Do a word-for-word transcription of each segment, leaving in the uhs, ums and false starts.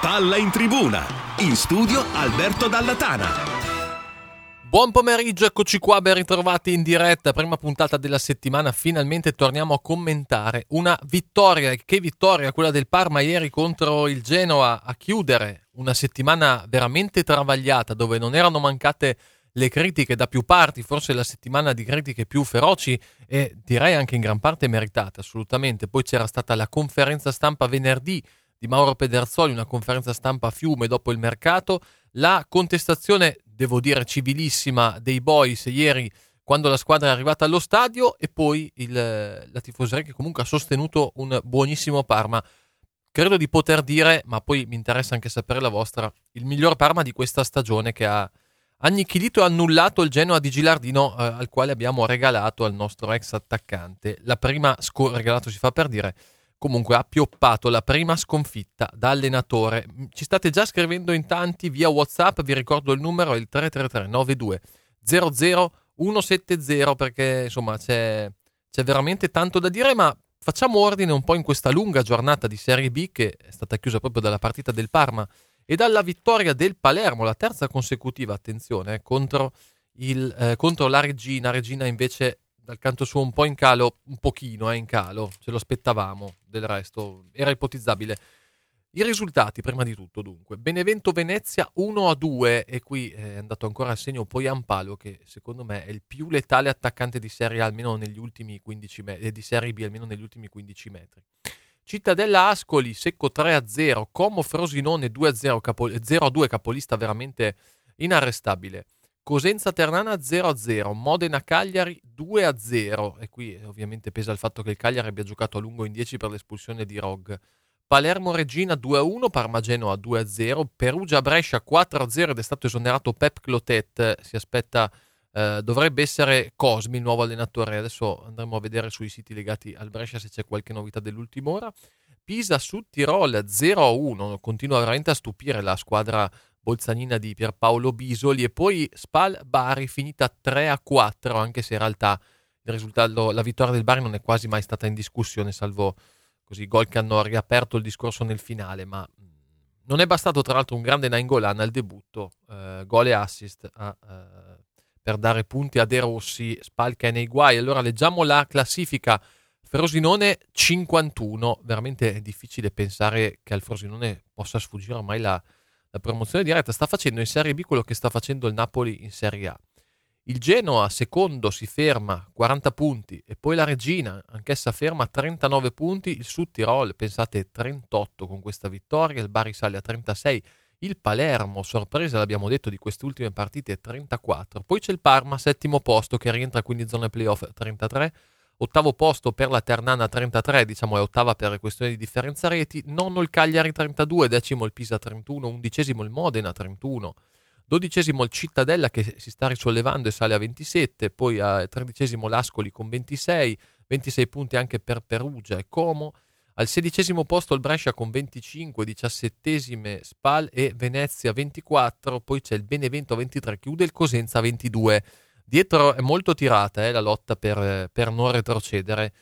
Palla in tribuna, in studio Alberto Dallatana. Buon pomeriggio, eccoci qua, ben ritrovati in diretta, prima puntata della settimana. Finalmente torniamo a commentare una vittoria. Che vittoria quella del Parma ieri contro il Genoa, a chiudere una settimana veramente travagliata, dove non erano mancate le critiche da più parti, forse la settimana di critiche più feroci e direi anche in gran parte meritata, assolutamente. Poi c'era stata la conferenza stampa venerdì di Mauro Pedersoli, una conferenza stampa a fiume dopo il mercato, la contestazione, devo dire civilissima, dei boys ieri quando la squadra è arrivata allo stadio, e poi il, la tifoseria che comunque ha sostenuto un buonissimo Parma. Credo di poter dire, ma poi mi interessa anche sapere la vostra, il miglior Parma di questa stagione, che ha annichilito e annullato il Genoa di Gilardino, eh, al quale abbiamo regalato al nostro ex attaccante la prima sco- regalato si fa per dire, comunque ha pioppato la prima sconfitta da allenatore. Ci state già scrivendo in tanti via WhatsApp, vi ricordo il numero è il tre tre tre nove due zero zero uno sette zero, perché insomma c'è, c'è veramente tanto da dire, ma facciamo ordine un po' in questa lunga giornata di Serie B che è stata chiusa proprio dalla partita del Parma e dalla vittoria del Palermo, la terza consecutiva, attenzione, eh, contro, il, eh, contro la Reggina. Reggina invece dal canto suo un po' in calo, un pochino è eh, in calo, ce lo aspettavamo, del resto era ipotizzabile. I risultati prima di tutto dunque: Benevento Venezia uno a due, e qui è andato ancora a segno Poyan Palo, che secondo me è il più letale attaccante di Serie A almeno negli ultimi quindici metri, e di Serie B almeno negli ultimi quindici metri. Cittadella Ascoli secco tre a zero, Como Frosinone due a zero, capo, zero a due, capolista veramente inarrestabile. Cosenza Ternana zero a zero, Modena Cagliari due a zero, e qui ovviamente pesa il fatto che il Cagliari abbia giocato a lungo in dieci per l'espulsione di Rog. Palermo Reggina due a uno, Parma Genoa due a zero, Perugia Brescia quattro a zero ed è stato esonerato Pep Clotet, si aspetta, eh, dovrebbe essere Cosmi il nuovo allenatore, adesso andremo a vedere sui siti legati al Brescia se c'è qualche novità dell'ultima ora. Pisa Sud Tirol zero a uno, continua veramente a stupire la squadra bolzanina di Pierpaolo Bisoli, e poi Spal Bari finita tre a quattro, anche se in realtà il risultato, la vittoria del Bari non è quasi mai stata in discussione, salvo così gol che hanno riaperto il discorso nel finale, ma non è bastato tra l'altro un grande Nainggolan al debutto, eh, gol e assist a, eh, per dare punti a De Rossi. Spal che è nei guai. Allora leggiamo la classifica. Frosinone cinquantuno, veramente è difficile pensare che al Frosinone possa sfuggire ormai la La promozione diretta. Sta facendo in Serie B quello che sta facendo il Napoli in Serie A. Il Genoa secondo si ferma quaranta punti, e poi la Reggina anch'essa ferma trentanove punti. Il Sud Tirol, pensate, trentotto con questa vittoria. Il Bari sale a trentasei. Il Palermo, sorpresa l'abbiamo detto di queste ultime partite, trentaquattro. Poi c'è il Parma, settimo posto, che rientra quindi in zona playoff, trentatré. Ottavo posto per la Ternana trentatré, diciamo è ottava per questioni di differenza reti. Nono il Cagliari trentadue, decimo il Pisa trentuno, undicesimo il Modena trentuno, dodicesimo il Cittadella che si sta risollevando e sale a ventisette, poi a tredicesimo l'Ascoli con ventisei, ventisei punti anche per Perugia e Como. Al sedicesimo posto il Brescia con venticinque, diciassettesime Spal e Venezia ventiquattro, poi c'è il Benevento ventitré, chiude il Cosenza ventidue. Dietro è molto tirata eh, la lotta per, per non retrocedere,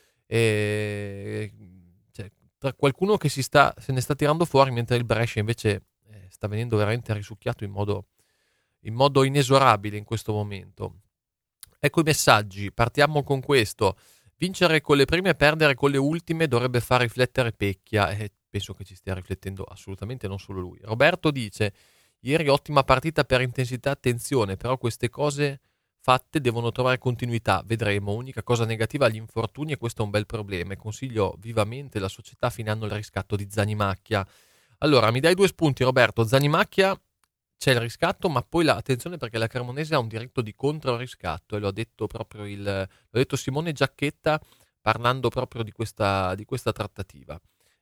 e cioè, tra qualcuno che si sta, se ne sta tirando fuori, mentre il Brescia invece eh, sta venendo veramente risucchiato in modo, in modo inesorabile in questo momento. Ecco i messaggi, partiamo con questo: vincere con le prime e perdere con le ultime dovrebbe far riflettere Pecchia, e penso che ci stia riflettendo assolutamente, non solo lui. Roberto dice: ieri ottima partita per intensità e attenzione, però queste cose fatte devono trovare continuità, vedremo. Unica cosa negativa gli infortuni, e questo è un bel problema, e consiglio vivamente la società fine anno il riscatto di Zanimacchia. Allora mi dai due spunti, Roberto. Zanimacchia, c'è il riscatto, ma poi la, attenzione, perché la Cremonese ha un diritto di controriscatto, e lo ha detto proprio il l'ha detto Simone Giacchetta parlando proprio di questa, di questa trattativa,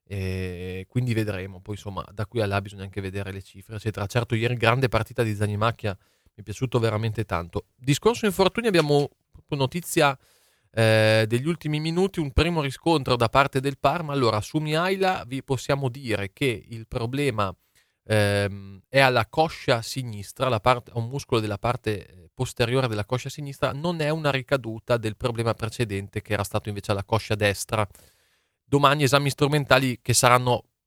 e quindi vedremo. Poi insomma da qui a là bisogna anche vedere le cifre eccetera. Certo, ieri grande partita di Zanimacchia, mi è piaciuto veramente tanto. Discorso infortuni, abbiamo proprio notizia eh, degli ultimi minuti, un primo riscontro da parte del Parma. Allora, su Mihaila vi possiamo dire che il problema ehm, è alla coscia sinistra, la parte, un muscolo della parte posteriore della coscia sinistra, non è una ricaduta del problema precedente che era stato invece alla coscia destra. Domani esami strumentali che saranno più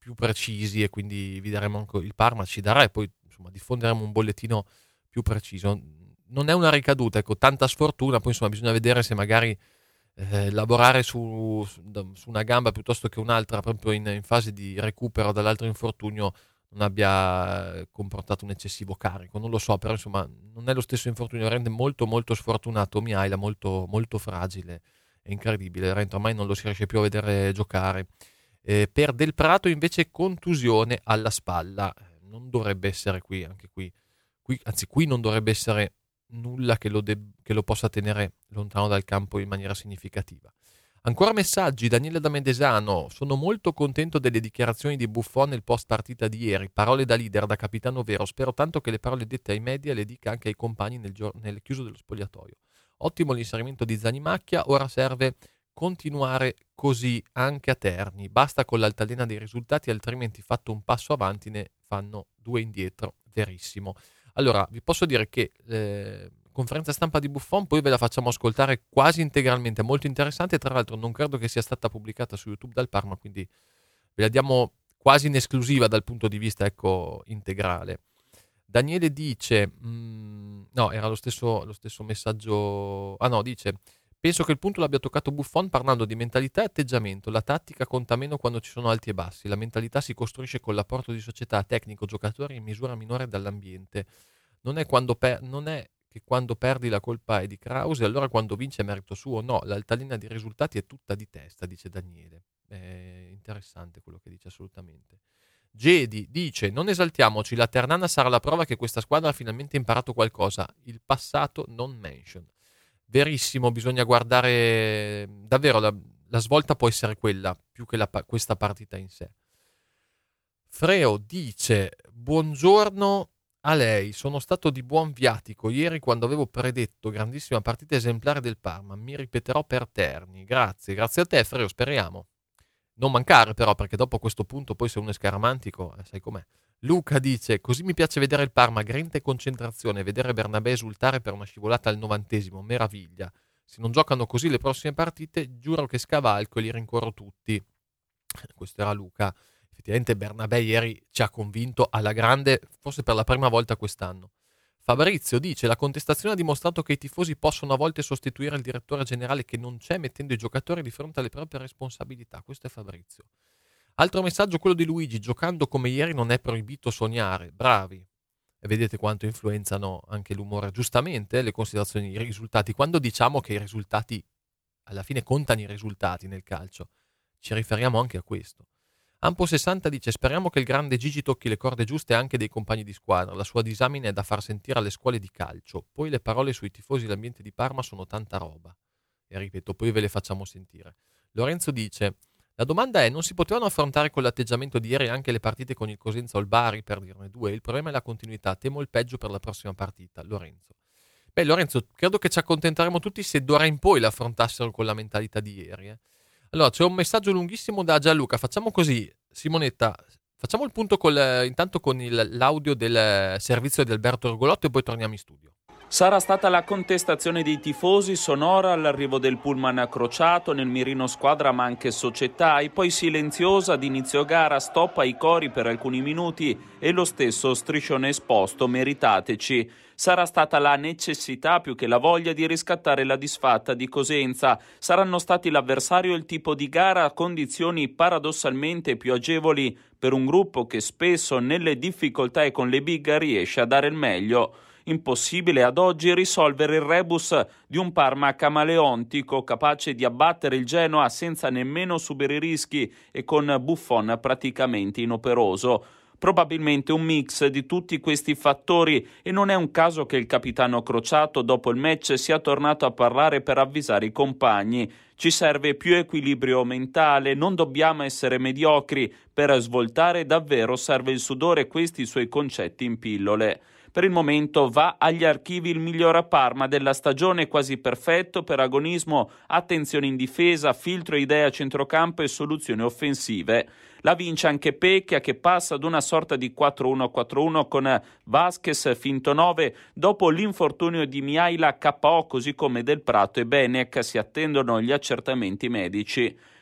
più precisi, e quindi vi daremo anche, il Parma ci darà, e poi insomma diffonderemo un bollettino più preciso. Non è una ricaduta, ecco, tanta sfortuna, poi insomma bisogna vedere se magari eh, lavorare su, su una gamba piuttosto che un'altra proprio in, in fase di recupero dall'altro infortunio non abbia comportato un eccessivo carico, non lo so, però insomma non è lo stesso infortunio, rende molto molto sfortunato Mihaila, molto molto fragile, è incredibile, Rent ormai non lo si riesce più a vedere giocare. Eh, per Del Prato invece contusione alla spalla, non dovrebbe essere qui, anche qui, qui anzi qui non dovrebbe essere nulla che lo, de- che lo possa tenere lontano dal campo in maniera significativa. Ancora messaggi, Daniele da Medesano: sono molto contento delle dichiarazioni di Buffon nel post partita di ieri, parole da leader, da capitano vero, spero tanto che le parole dette ai media le dica anche ai compagni nel, gio- nel chiuso dello spogliatoio. Ottimo l'inserimento di Zanimacchia, ora serve continuare così anche a Terni, basta con l'altalena dei risultati, altrimenti fatto un passo avanti ne fanno due indietro, verissimo. Allora, vi posso dire che eh, conferenza stampa di Buffon poi ve la facciamo ascoltare quasi integralmente, molto interessante, tra l'altro non credo che sia stata pubblicata su YouTube dal Parma, quindi ve la diamo quasi in esclusiva dal punto di vista, ecco, integrale. Daniele dice, mh, no, era lo stesso, lo stesso messaggio, ah no, dice: penso che il punto l'abbia toccato Buffon parlando di mentalità e atteggiamento. La tattica conta meno quando ci sono alti e bassi. La mentalità si costruisce con l'apporto di società, tecnico, giocatori in misura minore dall'ambiente. Non è, quando per- non è che quando perdi la colpa è di Krause, allora quando vince è merito suo. No, l'altalena dei risultati è tutta di testa, dice Daniele. È interessante quello che dice, assolutamente. Gedi dice: non esaltiamoci, la Ternana sarà la prova che questa squadra ha finalmente imparato qualcosa. Il passato non mention. Verissimo, bisogna guardare davvero, la, la svolta può essere quella più che la, questa partita in sé. Freo dice: buongiorno a lei, sono stato di buon viatico ieri quando avevo predetto grandissima partita esemplare del Parma, mi ripeterò per Terni. Grazie, grazie a te Freo, speriamo non mancare però, perché dopo a questo punto poi se uno è scaramantico, eh, sai com'è. Luca dice: così mi piace vedere il Parma, grinta e concentrazione, vedere Bernabé esultare per una scivolata al novantesimo, meraviglia. Se non giocano così le prossime partite, giuro che scavalco e li rincorro tutti. Questo era Luca. Effettivamente Bernabé ieri ci ha convinto alla grande, forse per la prima volta quest'anno. Fabrizio dice: la contestazione ha dimostrato che i tifosi possono a volte sostituire il direttore generale che non c'è, mettendo i giocatori di fronte alle proprie responsabilità. Questo è Fabrizio. Altro messaggio, quello di Luigi: giocando come ieri non è proibito sognare. Bravi. E vedete quanto influenzano anche l'umore, giustamente, le considerazioni, i risultati. Quando diciamo che i risultati, alla fine contano i risultati nel calcio, ci riferiamo anche a questo. Ampo sessanta dice: speriamo che il grande Gigi tocchi le corde giuste anche dei compagni di squadra, la sua disamine è da far sentire alle scuole di calcio, poi le parole sui tifosi e l'ambiente di Parma sono tanta roba. E ripeto, poi ve le facciamo sentire. Lorenzo dice: la domanda è, non si potevano affrontare con l'atteggiamento di ieri anche le partite con il Cosenza o il Bari, per dirne due? Il problema è la continuità, temo il peggio per la prossima partita. Lorenzo. Beh Lorenzo, credo che ci accontenteremo tutti se d'ora in poi l'affrontassero con la mentalità di ieri, eh. Allora, c'è un messaggio lunghissimo da Gianluca. Facciamo così, Simonetta, facciamo il punto col, intanto con il, l'audio del servizio di Alberto Orgolotto e poi torniamo in studio. Sarà stata la contestazione dei tifosi sonora all'arrivo del pullman accrociato nel mirino squadra ma anche società e poi silenziosa ad inizio gara, stop ai cori per alcuni minuti e lo stesso striscione esposto meritateci. Sarà stata la necessità più che la voglia di riscattare la disfatta di Cosenza. Saranno stati l'avversario e il tipo di gara a condizioni paradossalmente più agevoli per un gruppo che spesso nelle difficoltà e con le big riesce a dare il meglio. Impossibile ad oggi risolvere il rebus di un Parma camaleontico capace di abbattere il Genoa senza nemmeno subire rischi e con Buffon praticamente inoperoso. Probabilmente un mix di tutti questi fattori e non è un caso che il capitano Crociato dopo il match sia tornato a parlare per avvisare i compagni. Ci serve più equilibrio mentale, non dobbiamo essere mediocri, per svoltare davvero serve il sudore, questi suoi concetti in pillole. Per il momento va agli archivi il miglior Parma della stagione, quasi perfetto per agonismo, attenzione in difesa, filtro e idea a centrocampo e soluzioni offensive. La vince anche Pecchia che passa ad una sorta di quattro uno quattro uno con Vasquez finto nove dopo l'infortunio di Mihaila K O, così come Del Prato e Benek si attendono gli accertamenti medici.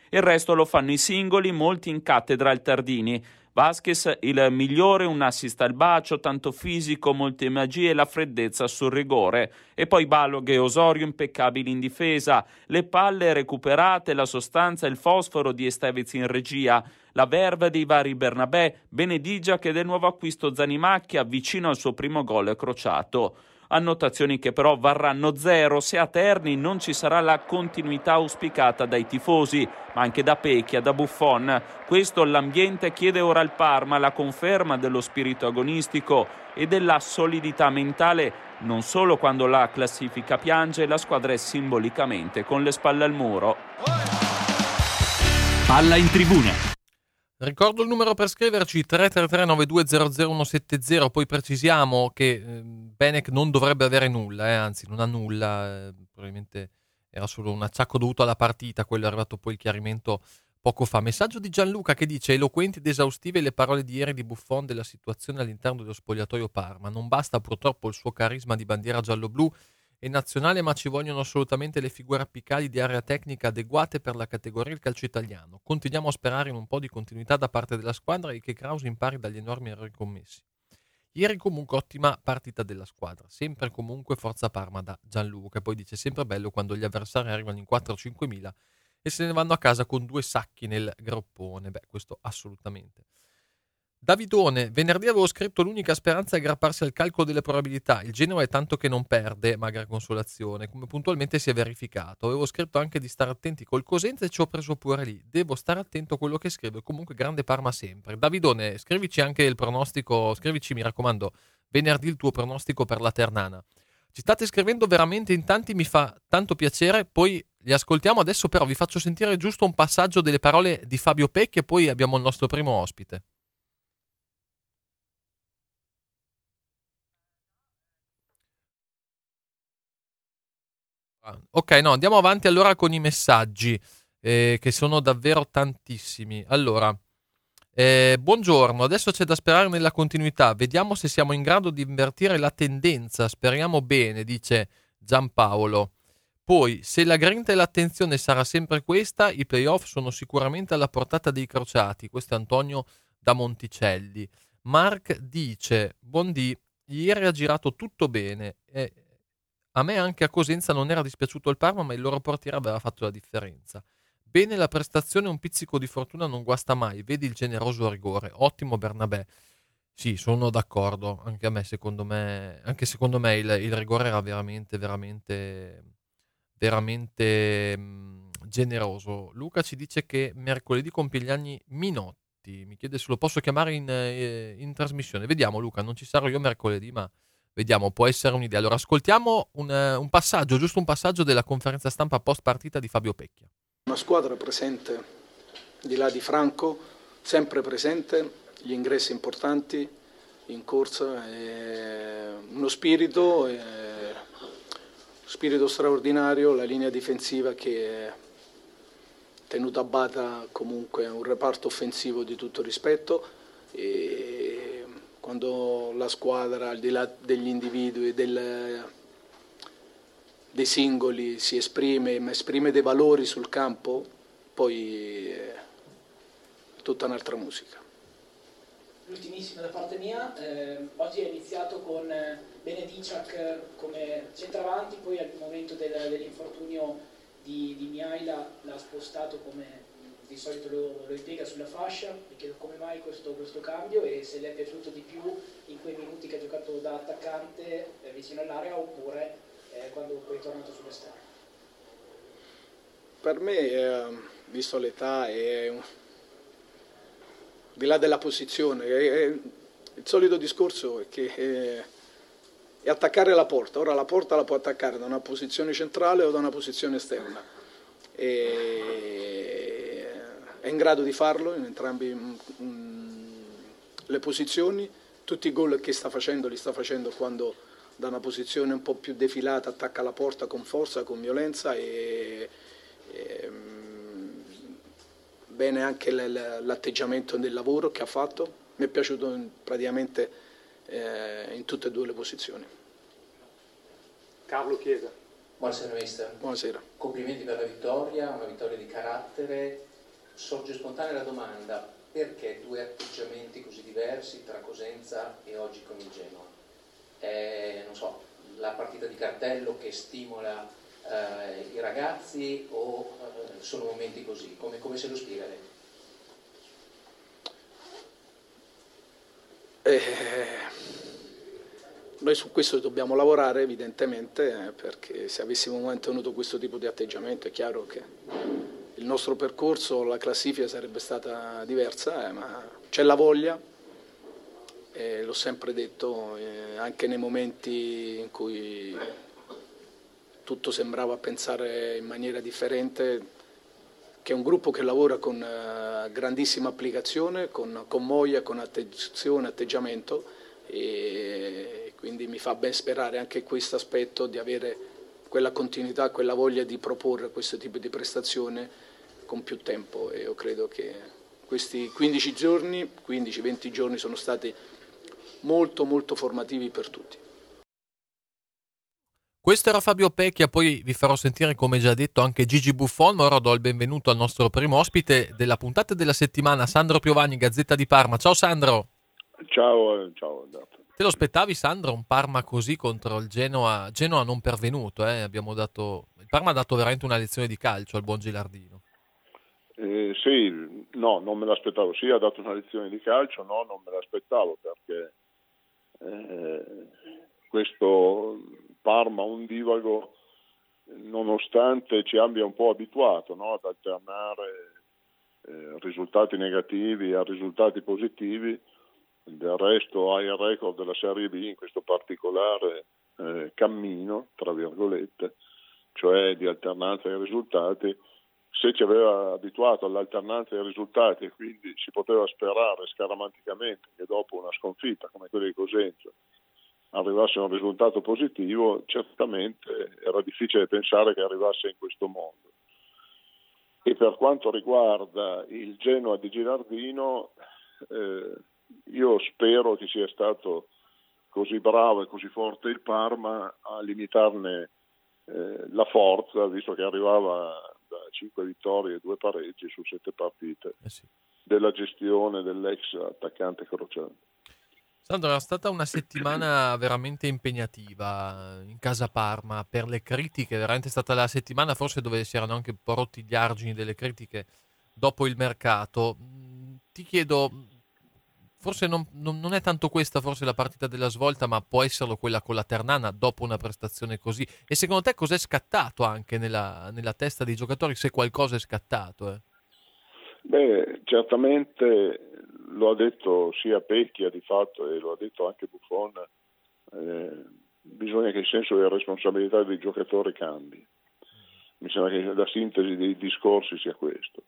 Il resto lo fanno i singoli, molti in cattedra al Tardini. Vasquez il migliore, un assist al bacio, tanto fisico, molte magie e la freddezza sul rigore. E poi Balog e Osorio impeccabili in difesa, le palle recuperate, la sostanza e il fosforo di Estevez in regia, la verve dei vari Bernabé, Benedigia che del nuovo acquisto Zanimacchia vicino al suo primo gol crociato. Annotazioni che però varranno zero se a Terni non ci sarà la continuità auspicata dai tifosi, ma anche da Pecchia, da Buffon. Questo l'ambiente chiede ora al Parma, la conferma dello spirito agonistico e della solidità mentale, non solo quando la classifica piange, la squadra è simbolicamente con le spalle al muro. Palla in tribuna. Ricordo il numero per scriverci tre tre tre nove due zero zero uno sette zero, poi precisiamo che eh, Benek non dovrebbe avere nulla, eh, anzi non ha nulla, eh, probabilmente era solo un acciacco dovuto alla partita, quello è arrivato poi il chiarimento poco fa. Messaggio di Gianluca che dice: eloquenti ed esaustive le parole di ieri di Buffon della situazione all'interno dello spogliatoio Parma, non basta purtroppo il suo carisma di bandiera giallo-blu e nazionale, ma ci vogliono assolutamente le figure apicali di area tecnica adeguate per la categoria del calcio italiano. Continuiamo a sperare in un po' di continuità da parte della squadra e che Kraus impari dagli enormi errori commessi. Ieri comunque ottima partita della squadra, sempre comunque forza Parma da Gianluca, e poi dice sempre bello quando gli avversari arrivano in quattro cinque mila e se ne vanno a casa con due sacchi nel groppone. Beh, questo assolutamente. Davidone, venerdì avevo scritto l'unica speranza è aggrapparsi al calcolo delle probabilità, il Genoa è tanto che non perde, magra consolazione, come puntualmente si è verificato. Avevo scritto anche di stare attenti col Cosenza e ci ho preso pure lì, devo stare attento a quello che scrivo, comunque grande Parma sempre. Davidone, scrivici anche il pronostico, scrivici mi raccomando venerdì il tuo pronostico per la Ternana. Ci state scrivendo veramente in tanti, mi fa tanto piacere, poi li ascoltiamo adesso, però vi faccio sentire giusto un passaggio delle parole di Fabio Pecchi e poi abbiamo il nostro primo ospite. Ok, no, andiamo avanti allora con i messaggi, eh, che sono davvero tantissimi. Allora, eh, buongiorno, adesso c'è da sperare nella continuità, vediamo se siamo in grado di invertire la tendenza, speriamo bene, dice Giampaolo. Poi, se la grinta e l'attenzione sarà sempre questa, i playoff sono sicuramente alla portata dei crociati, questo è Antonio da Monticelli. Mark dice, buondì, ieri ha girato tutto bene, eh, a me anche a Cosenza non era dispiaciuto il Parma, ma il loro portiere aveva fatto la differenza. Bene la prestazione, un pizzico di fortuna non guasta mai, vedi il generoso rigore, ottimo Bernabé. Sì, sono d'accordo, anche a me, secondo me, anche secondo me il, il rigore era veramente, veramente, veramente mh, generoso. Luca ci dice che mercoledì compie gli anni Minotti, mi chiede se lo posso chiamare in, eh, in trasmissione. Vediamo Luca, non ci sarò io mercoledì, ma... Vediamo, può essere un'idea. Allora, ascoltiamo un, un passaggio, giusto un passaggio della conferenza stampa post partita di Fabio Pecchia. Una squadra presente, di là di Franco, sempre presente, gli ingressi importanti in corsa, e uno spirito, e spirito straordinario, la linea difensiva che è tenuta a bada comunque un reparto offensivo di tutto rispetto. E quando la squadra, al di là degli individui, del, dei singoli, si esprime, ma esprime dei valori sul campo, poi è tutta un'altra musica. L'ultimissima da parte mia, eh, oggi è iniziato con Benediciak come centravanti, poi al momento del, dell'infortunio di, di Mihaila l'ha spostato come... di solito lo, lo impiega sulla fascia, mi chiedo come mai questo, questo cambio e se le è piaciuto di più in quei minuti che ha giocato da attaccante eh, vicino all'area oppure eh, quando poi è tornato sull'esterno. Per me, eh, visto l'età, è di là della posizione, è, è, il solito discorso è che è, è attaccare la porta. Ora la porta la può attaccare da una posizione centrale o da una posizione esterna. E, è in grado di farlo in entrambe le posizioni. Tutti i gol che sta facendo li sta facendo quando da una posizione un po' più defilata attacca la porta con forza, con violenza e, e bene anche l'atteggiamento del lavoro che ha fatto. Mi è piaciuto praticamente eh, in tutte e due le posizioni. Carlo Chiesa. Buonasera mister. Buonasera. Complimenti per la vittoria, una vittoria di carattere sorge spontanea la domanda: perché due atteggiamenti così diversi tra Cosenza e oggi con il Genoa? Eh, non so, la partita di cartello che stimola eh, i ragazzi o eh, sono momenti così? Come, come se lo spiega lei? Eh, noi su questo dobbiamo lavorare evidentemente, eh, perché se avessimo mantenuto questo tipo di atteggiamento è chiaro che il nostro percorso, la classifica sarebbe stata diversa, eh, ma c'è la voglia, eh, l'ho sempre detto, eh, anche nei momenti in cui tutto sembrava pensare in maniera differente, che è un gruppo che lavora con uh, grandissima applicazione, con, con moglia, con attenzione, atteggiamento, e quindi mi fa ben sperare anche questo aspetto di avere quella continuità, quella voglia di proporre questo tipo di prestazione con più tempo, e io credo che questi quindici giorni, quindici venti giorni sono stati molto molto formativi per tutti. Questo era Fabio Pecchia, poi vi farò sentire, come già detto, anche Gigi Buffon, ma ora do il benvenuto al nostro primo ospite della puntata della settimana, Sandro Piovani, Gazzetta di Parma. Ciao Sandro. Ciao, ciao. Te lo aspettavi, Sandro, un Parma così contro il Genoa? Genoa non pervenuto, eh? Abbiamo dato... il Parma ha dato veramente una lezione di calcio al buon Gilardino. Eh, sì, no, non me l'aspettavo. Sì, ha dato una lezione di calcio, no, non me l'aspettavo, perché eh, questo Parma ondivago, nonostante ci abbia un po' abituato, no, ad alternare eh, risultati negativi a risultati positivi. Del resto ha il record della Serie B in questo particolare eh, cammino, tra virgolette, cioè di alternanza dei risultati. Se ci aveva abituato all'alternanza dei risultati e quindi si poteva sperare scaramanticamente che dopo una sconfitta come quella di Cosenza arrivasse a un risultato positivo, certamente era difficile pensare che arrivasse in questo modo. E per quanto riguarda il Genoa di Gilardino, eh, io spero che sia stato così bravo e così forte il Parma a limitarne eh, la forza, visto che arrivava da cinque vittorie e due pareggi su sette partite, eh sì, della gestione dell'ex attaccante Crociano. Sandro, è stata una settimana veramente impegnativa in casa Parma per le critiche, veramente è stata la settimana forse dove si erano anche un po' rotti gli argini delle critiche dopo il mercato. Ti chiedo, forse non, non, non è tanto questa forse la partita della svolta, ma può esserlo quella con la Ternana dopo una prestazione così. E secondo te cos'è scattato anche nella, nella testa dei giocatori, se qualcosa è scattato? Eh? Beh, certamente lo ha detto sia Pecchia di fatto e lo ha detto anche Buffon, eh, bisogna che il senso della responsabilità dei giocatori cambi. Mi sembra che la sintesi dei discorsi sia questo.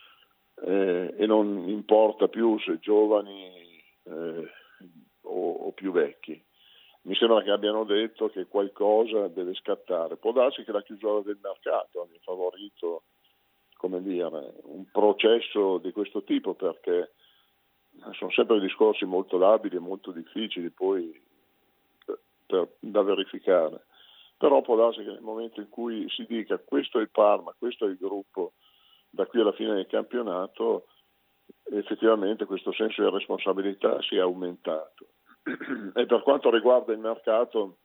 Eh, e non importa più se giovani eh, o, o più vecchi. Mi sembra che abbiano detto che qualcosa deve scattare. Può darsi che la chiusura del mercato abbia favorito, come dire, un processo di questo tipo, perché sono sempre discorsi molto labili e molto difficili poi per, per, da verificare. Però può darsi che nel momento in cui si dica questo è il Parma, questo è il gruppo da qui alla fine del campionato, effettivamente questo senso di responsabilità si è aumentato. E per quanto riguarda il mercato,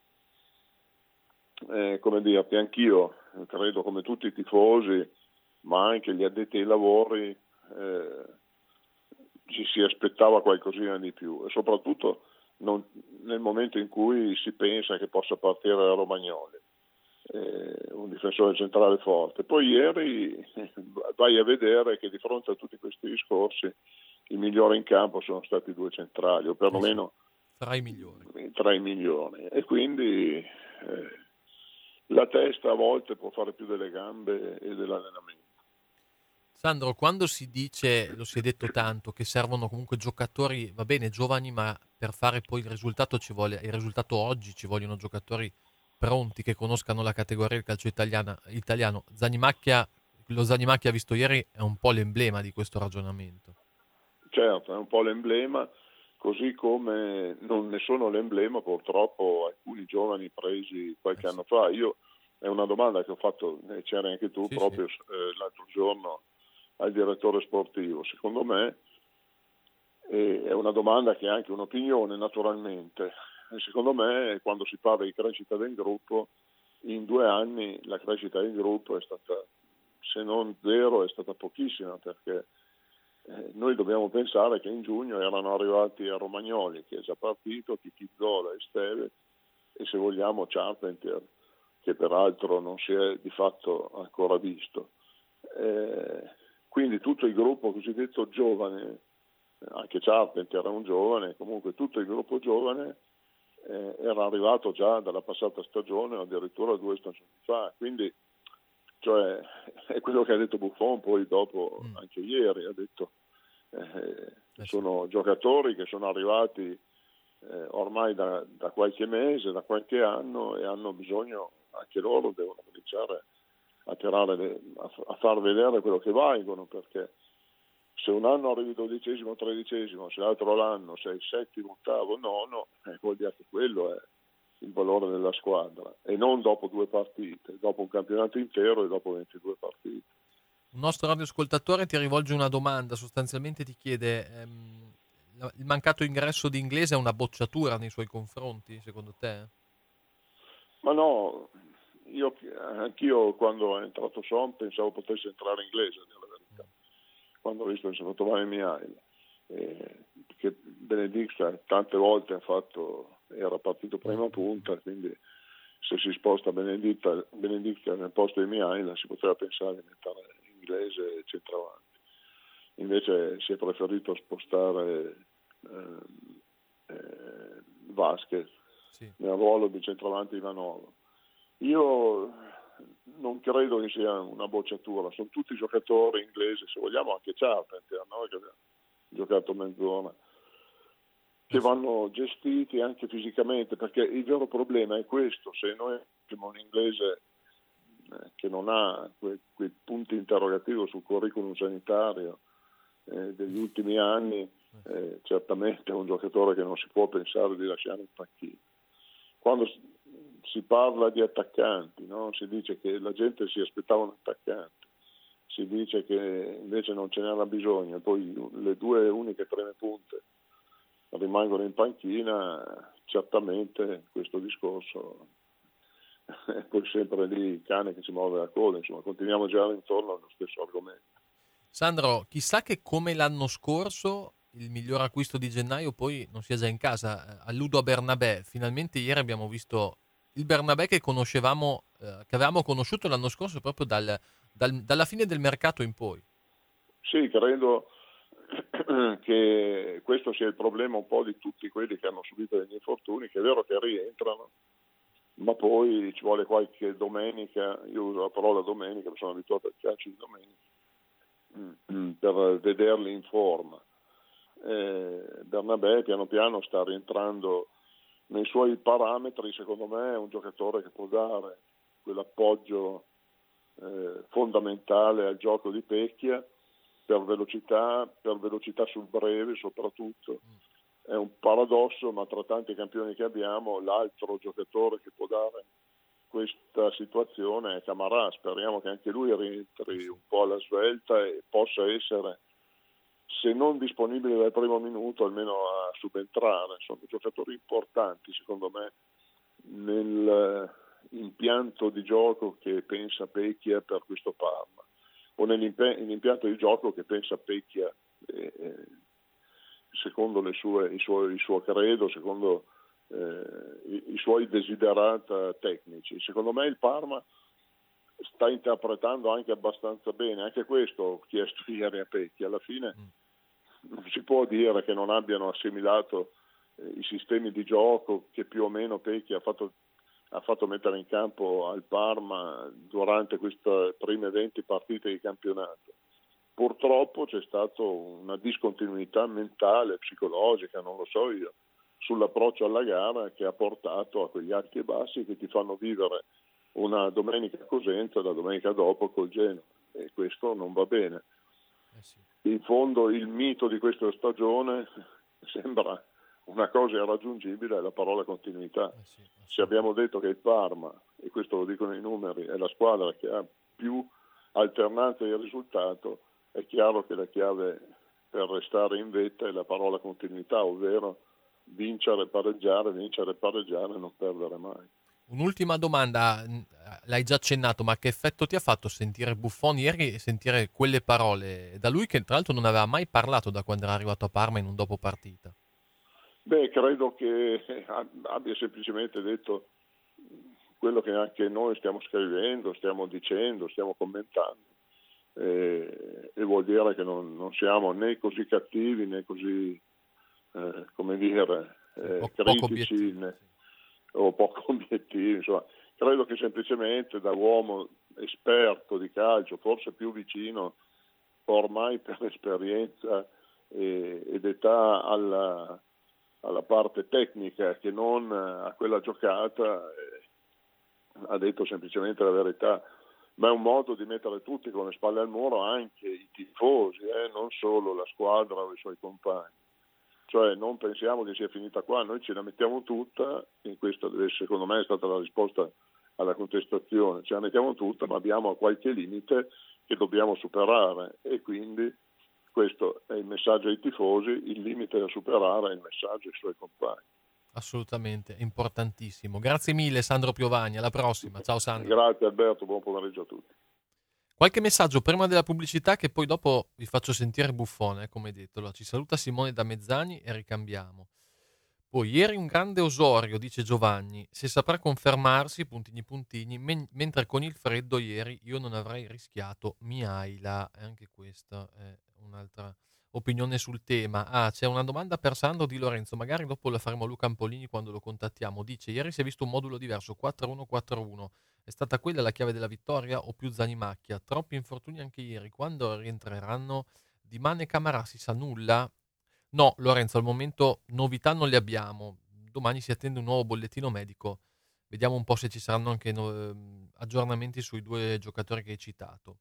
eh, come dire, anch'io credo, come tutti i tifosi, ma anche gli addetti ai lavori, eh, ci si aspettava qualcosina di più, e soprattutto non, nel momento in cui si pensa che possa partire da Romagnoli, eh, un difensore centrale forte. Poi ieri vai a vedere che di fronte a tutti questi discorsi i migliori in campo sono stati due centrali, o perlomeno tra i migliori, tra i migliori. E quindi eh, la testa a volte può fare più delle gambe e dell'allenamento. Sandro, quando si dice, lo si è detto tanto, che servono comunque giocatori, va bene, giovani, ma per fare poi il risultato ci vuole, il risultato oggi ci vogliono giocatori pronti, che conoscano la categoria del calcio italiana, italiano. Zanimacchia, lo Zanimacchia visto ieri è un po' l'emblema di questo ragionamento. Certo, è un po' l'emblema, così come non ne sono l'emblema purtroppo alcuni giovani presi qualche eh sì. anno fa. Io è una domanda che ho fatto, c'eri anche tu sì, proprio sì. Eh, l'altro giorno al direttore sportivo? Secondo me eh, è una domanda che ha anche un'opinione naturalmente. E secondo me quando si parla di crescita del gruppo, in due anni la crescita del gruppo è stata, se non zero, è stata pochissima, perché eh, noi dobbiamo pensare che in giugno erano arrivati a Romagnoli, che è già partito, Chichizzola e Steve, e se vogliamo Charpentier, che peraltro non si è di fatto ancora visto. Eh, quindi tutto il gruppo cosiddetto giovane, anche Charpentier era un giovane, comunque tutto il gruppo giovane eh, era arrivato già dalla passata stagione o addirittura due stagioni fa, quindi cioè, è quello che ha detto Buffon poi dopo, mm. anche ieri ha detto eh, eh, sono sì. giocatori che sono arrivati eh, ormai da, da qualche mese, da qualche anno, e hanno bisogno, anche loro devono cominciare a tirare le, a, a far vedere quello che valgono, perché se un anno arrivi dodicesimo, tredicesimo, se l'altro anno sei settimo, ottavo, nono, eh, vuol dire che quello è il valore della squadra, e non dopo due partite, dopo un campionato intero e dopo ventidue partite. Un nostro radioascoltatore ti rivolge una domanda, sostanzialmente ti chiede ehm, il mancato ingresso di Inglese è una bocciatura nei suoi confronti, secondo te? Ma no, io anch'io quando è entrato Son pensavo potesse entrare Inglese, a dire la verità, quando ho visto che si è fatto male Mihail, eh, che Benedict tante volte ha fatto, era partito prima punta, quindi se si sposta Benedict, Benedict nel posto di Mihail si poteva pensare di mettere Inglese e centravanti. Invece si è preferito spostare eh, eh, Vasquez sì. nel ruolo di centravanti Ivanova. Io non credo che sia una bocciatura, sono tutti giocatori inglesi, se vogliamo anche Charpentier, no? Che ha giocato mezz'ora, che vanno gestiti anche fisicamente, perché il vero problema è questo: se noi abbiamo un inglese eh, che non ha que- quei punti interrogativi sul curriculum sanitario eh, degli ultimi anni, eh, certamente è un giocatore che non si può pensare di lasciare in panchina. Quando si parla di attaccanti, no? Si dice che la gente si aspettava un attaccante, si dice che invece non ce n'era bisogno, poi le due uniche prime punte rimangono in panchina, certamente questo discorso è poi sempre lì il cane che si muove la coda, insomma continuiamo a girare intorno allo stesso argomento. Sandro, chissà che come l'anno scorso il miglior acquisto di gennaio poi non sia già in casa. Alludo a Bernabé, finalmente ieri abbiamo visto il Bernabé che conoscevamo, eh, che avevamo conosciuto l'anno scorso proprio dal, dal, dalla fine del mercato in poi. Sì, credo che questo sia il problema un po' di tutti quelli che hanno subito degli infortuni, che è vero che rientrano, ma poi ci vuole qualche domenica, io uso la parola domenica perché sono abituato al calcio di domenica, per vederli in forma. Eh, Bernabé piano piano sta rientrando nei suoi parametri, secondo me è un giocatore che può dare quell'appoggio eh, fondamentale al gioco di Pecchia, per velocità, per velocità sul breve soprattutto. È un paradosso, ma tra tanti campioni che abbiamo l'altro giocatore che può dare questa situazione è Camarà. Speriamo che anche lui rientri un po' alla svelta e possa essere, se non disponibile dal primo minuto, almeno a subentrare. Sono giocatori importanti secondo me nell'impianto di gioco che pensa Pecchia per questo Parma, o nell'impianto di gioco che pensa Pecchia eh, secondo le sue, il, suo, il suo credo, secondo eh, i, i suoi desiderata tecnici. Secondo me il Parma sta interpretando anche abbastanza bene, anche questo ho chiesto ieri a Pecchia, alla fine non si può dire che non abbiano assimilato eh, i sistemi di gioco che più o meno Pecchia ha fatto, ha fatto mettere in campo al Parma durante queste prime venti partite di campionato. Purtroppo c'è stata una discontinuità mentale, psicologica, non lo so io, sull'approccio alla gara, che ha portato a quegli alti e bassi che ti fanno vivere una domenica a Cosenza e la domenica dopo col Genoa, e questo non va bene. Eh sì. In fondo il mito di questa stagione sembra una cosa irraggiungibile, è la parola continuità. Eh sì, Se abbiamo detto che il Parma, e questo lo dicono i numeri, è la squadra che ha più alternanza di risultato, è chiaro che la chiave per restare in vetta è la parola continuità, ovvero vincere, pareggiare, vincere, pareggiare e non perdere mai. Un'ultima domanda, l'hai già accennato, ma che effetto ti ha fatto sentire Buffon ieri e sentire quelle parole da lui, che tra l'altro non aveva mai parlato da quando era arrivato a Parma in un dopo partita? Beh, credo che abbia semplicemente detto quello che anche noi stiamo scrivendo, stiamo dicendo, stiamo commentando, e, e vuol dire che non, non siamo né così cattivi né così, eh, come dire, eh, po- critici né, o poco obiettivi. Insomma, credo che semplicemente da uomo esperto di calcio, forse più vicino ormai per esperienza e, ed età alla, alla parte tecnica che non a quella giocata, eh, ha detto semplicemente la verità, ma è un modo di mettere tutti con le spalle al muro, anche i tifosi, eh, non solo la squadra o i suoi compagni. Cioè non pensiamo che sia finita qua, noi ce la mettiamo tutta, e questa deve, secondo me è stata la risposta alla contestazione, ce la mettiamo tutta, ma abbiamo qualche limite che dobbiamo superare, e quindi questo è il messaggio ai tifosi, il limite da superare è il messaggio ai suoi compagni. Assolutamente, importantissimo. Grazie mille Sandro Piovani, alla prossima. Ciao Sandro. Grazie Alberto, buon pomeriggio a tutti. Qualche messaggio prima della pubblicità, che poi dopo vi faccio sentire Buffon, eh, come detto. Allora, ci saluta Simone da Mezzani e ricambiamo. Poi, ieri un grande Osorio, dice Giovanni, se saprà confermarsi, puntini puntini, men- mentre con il freddo ieri io non avrei rischiato Mihaila. E anche questa è un'altra opinione sul tema. Ah, c'è una domanda per Sandro Di Lorenzo, magari dopo la faremo a Luca Ampolini quando lo contattiamo. Dice, ieri si è visto un modulo diverso, quattro uno quattro uno. È stata quella la chiave della vittoria o più Zanimacchia? Troppi infortuni anche ieri. Quando rientreranno Di Mane e Camarà si sa nulla? No, Lorenzo, al momento novità non le abbiamo. Domani si attende un nuovo bollettino medico. Vediamo un po' se ci saranno anche no, aggiornamenti sui due giocatori che hai citato.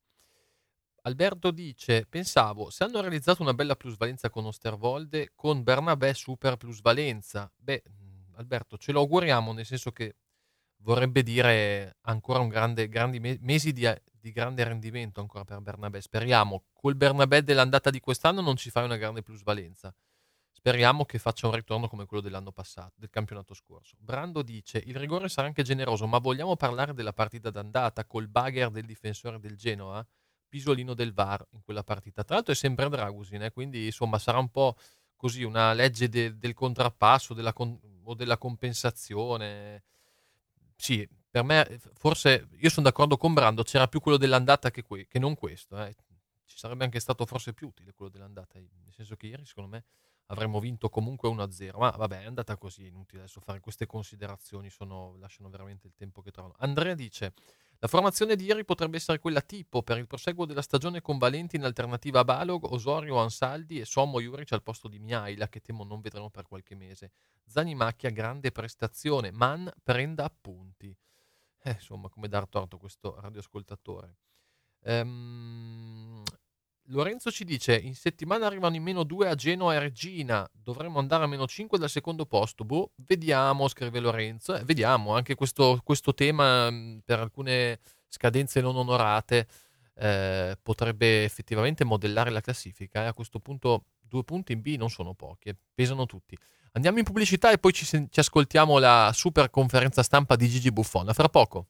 Alberto dice, pensavo, se hanno realizzato una bella plusvalenza con Osterwolde, con Bernabé super plusvalenza. Beh, Alberto, ce lo auguriamo, nel senso che vorrebbe dire ancora un grande, grandi mesi di, di grande rendimento ancora per Bernabé. Speriamo, col Bernabé dell'andata di quest'anno non ci fai una grande plusvalenza. Speriamo che faccia un ritorno come quello dell'anno passato, del campionato scorso. Brando dice, il rigore sarà anche generoso, ma vogliamo parlare della partita d'andata col bagger del difensore del Genoa? Pisolino del V A R in quella partita. Tra l'altro è sempre Dragusin, eh? Quindi insomma sarà un po' così una legge de, del contrappasso della con, o della compensazione. Sì, per me forse, io sono d'accordo con Brando, c'era più quello dell'andata che, que- che non questo. Eh. Ci sarebbe anche stato forse più utile quello dell'andata, nel senso che ieri secondo me avremmo vinto comunque uno a zero, ma vabbè, è andata così, è inutile adesso fare queste considerazioni, sono, lasciano veramente il tempo che trovano. Andrea dice, la formazione di ieri potrebbe essere quella tipo per il proseguo della stagione con Valenti in alternativa a Balog, Osorio, Ansaldi e Sommo Juric al posto di Mihaila, che temo non vedremo per qualche mese. Zanimacchia, grande prestazione, Man prenda appunti. Eh, insomma, come dar torto questo radioascoltatore. Ehm... Lorenzo ci dice, in settimana arrivano in meno due a Genoa e Regina, dovremmo andare a meno cinque dal secondo posto. Boh, vediamo, scrive Lorenzo, eh, vediamo, anche questo, questo tema mh, per alcune scadenze non onorate eh, potrebbe effettivamente modellare la classifica, eh. A questo punto due punti in B non sono pochi, eh, pesano tutti. Andiamo in pubblicità e poi ci, ci ascoltiamo la super conferenza stampa di Gigi Buffon, a fra poco.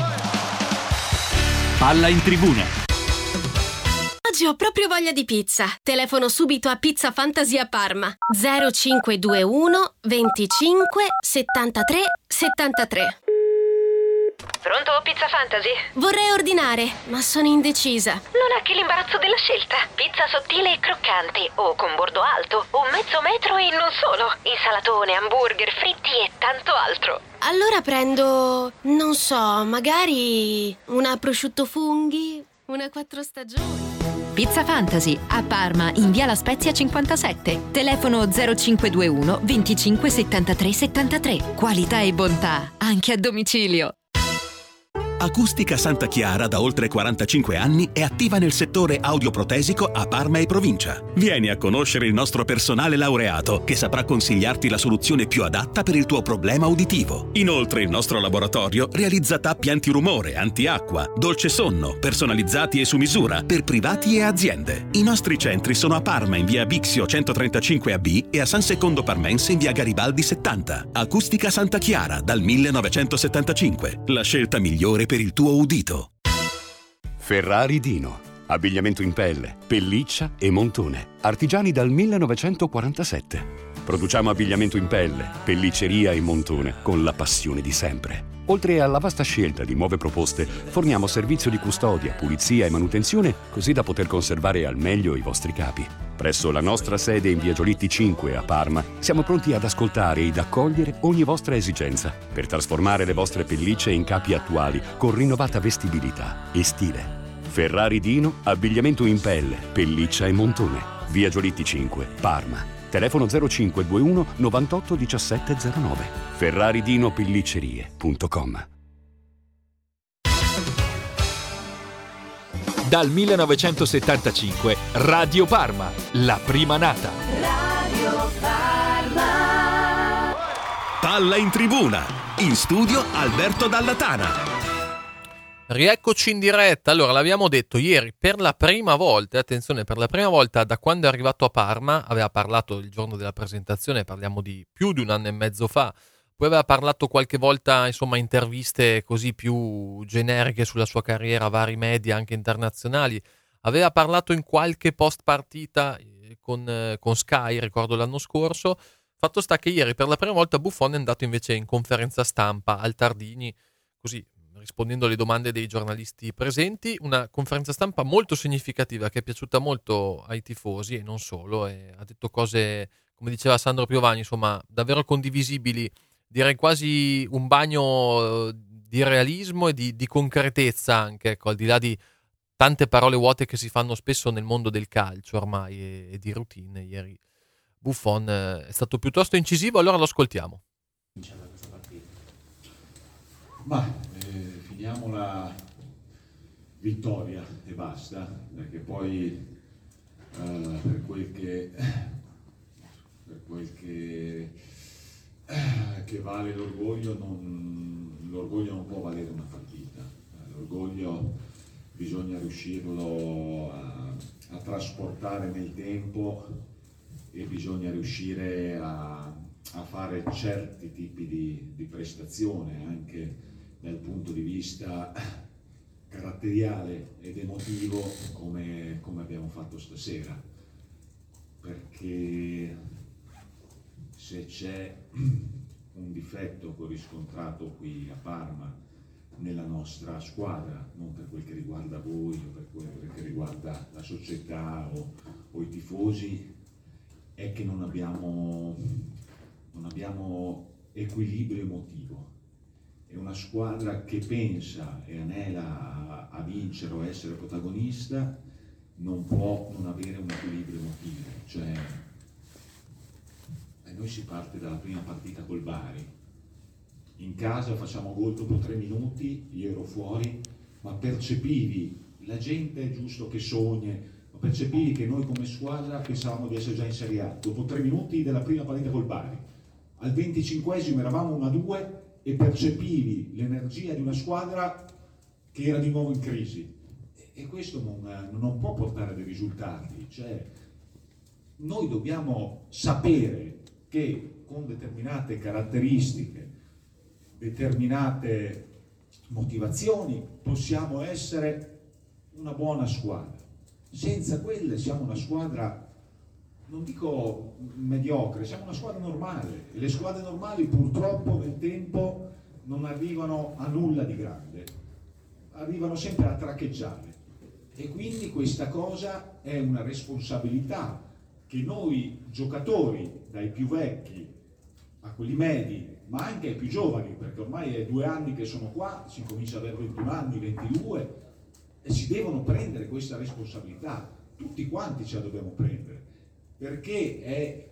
Palla in tribuna. Oggi ho proprio voglia di pizza. Telefono subito a Pizza Fantasy a Parma. zero cinque due uno venticinque settantatré settantatré. Pronto, Pizza Fantasy? Vorrei ordinare, ma sono indecisa. Non ha che l'imbarazzo della scelta. Pizza sottile e croccante, o con bordo alto, o mezzo metro e non solo. Insalatone, hamburger, fritti e tanto altro. Allora prendo, non so, magari una prosciutto funghi, una quattro stagioni. Pizza Fantasy a Parma in via La Spezia cinquantasette. Telefono zero cinque due uno venticinque settantatré settantatré. Qualità e bontà anche a domicilio. Acustica Santa Chiara da oltre quarantacinque anni è attiva nel settore audioprotesico a Parma e provincia. Vieni a conoscere il nostro personale laureato che saprà consigliarti la soluzione più adatta per il tuo problema uditivo. Inoltre il nostro laboratorio realizza tappi antirumore, antiacqua, dolce sonno, personalizzati e su misura per privati e aziende. I nostri centri sono a Parma in via Bixio centotrentacinque A B e a San Secondo Parmense in via Garibaldi settanta. Acustica Santa Chiara dal millenovecentosettantacinque. La scelta migliore per il tuo udito. Ferrari Dino. Abbigliamento in pelle, pelliccia e montone. Artigiani dal millenovecentoquarantasette. Produciamo abbigliamento in pelle, pellicceria e montone con la passione di sempre. Oltre alla vasta scelta di nuove proposte, forniamo servizio di custodia, pulizia e manutenzione così da poter conservare al meglio i vostri capi. Presso la nostra sede in via Giolitti cinque a Parma siamo pronti ad ascoltare ed accogliere ogni vostra esigenza per trasformare le vostre pellicce in capi attuali con rinnovata vestibilità e stile. Ferrari Dino, abbigliamento in pelle, pelliccia e montone. Via Giolitti cinque, Parma. Telefono zero cinque due uno novantotto diciassette zero nove. ferraridino pelliccerie punto com. Dal millenovecentosettantacinque Radio Parma, la prima nata. Radio Parma. Palla in tribuna. In studio Alberto Dalla Tana. Rieccoci in diretta. Allora, l'abbiamo detto ieri, per la prima volta, attenzione, per la prima volta da quando è arrivato a Parma, aveva parlato il giorno della presentazione, parliamo di più di un anno e mezzo fa, poi aveva parlato qualche volta, insomma, interviste così più generiche sulla sua carriera, vari media, anche internazionali, aveva parlato in qualche post partita con, con Sky, ricordo l'anno scorso. Fatto sta che ieri per la prima volta Buffon è andato invece in conferenza stampa al Tardini, così rispondendo alle domande dei giornalisti presenti, una conferenza stampa molto significativa che è piaciuta molto ai tifosi e non solo, e ha detto cose, come diceva Sandro Piovani, insomma davvero condivisibili, direi quasi un bagno di realismo e di, di concretezza anche, ecco, al di là di tante parole vuote che si fanno spesso nel mondo del calcio ormai e, e di routine. Ieri Buffon eh, è stato piuttosto incisivo, allora lo ascoltiamo. Ma eh, finiamo la vittoria e basta, perché poi eh, per quel che per quel che, eh, che vale l'orgoglio, non, l'orgoglio non può valere una partita. L'orgoglio bisogna riuscirlo a, a trasportare nel tempo e bisogna riuscire a, a fare certi tipi di, di prestazione anche dal punto di vista caratteriale ed emotivo come, come abbiamo fatto stasera, perché se c'è un difetto che ho riscontrato qui a Parma nella nostra squadra, non per quel che riguarda voi o per quel che riguarda la società o, o i tifosi, è che non abbiamo, non abbiamo equilibrio emotivo. È una squadra che pensa e anela a, a vincere o a essere protagonista, non può non avere un equilibrio emotivo. Cioè, e noi si parte dalla prima partita col Bari. In casa facciamo gol dopo tre minuti, io ero fuori, ma percepivi, la gente è giusto che sogna, ma percepivi che noi come squadra pensavamo di essere già in Serie A. Dopo tre minuti della prima partita col Bari, al venticinquesimo eravamo uno a due, e percepivi l'energia di una squadra che era di nuovo in crisi, e questo non, non può portare dei risultati. Cioè, noi dobbiamo sapere che con determinate caratteristiche, determinate motivazioni possiamo essere una buona squadra. Senza quelle siamo una squadra, non dico mediocre, siamo una squadra normale, e le squadre normali purtroppo nel tempo non arrivano a nulla di grande, arrivano sempre a traccheggiare, e quindi questa cosa è una responsabilità che noi giocatori, dai più vecchi a quelli medi, ma anche ai più giovani, perché ormai è due anni che sono qua, si comincia ad avere ventuno anni, ventidue, e si devono prendere questa responsabilità, tutti quanti ce la dobbiamo prendere, perché è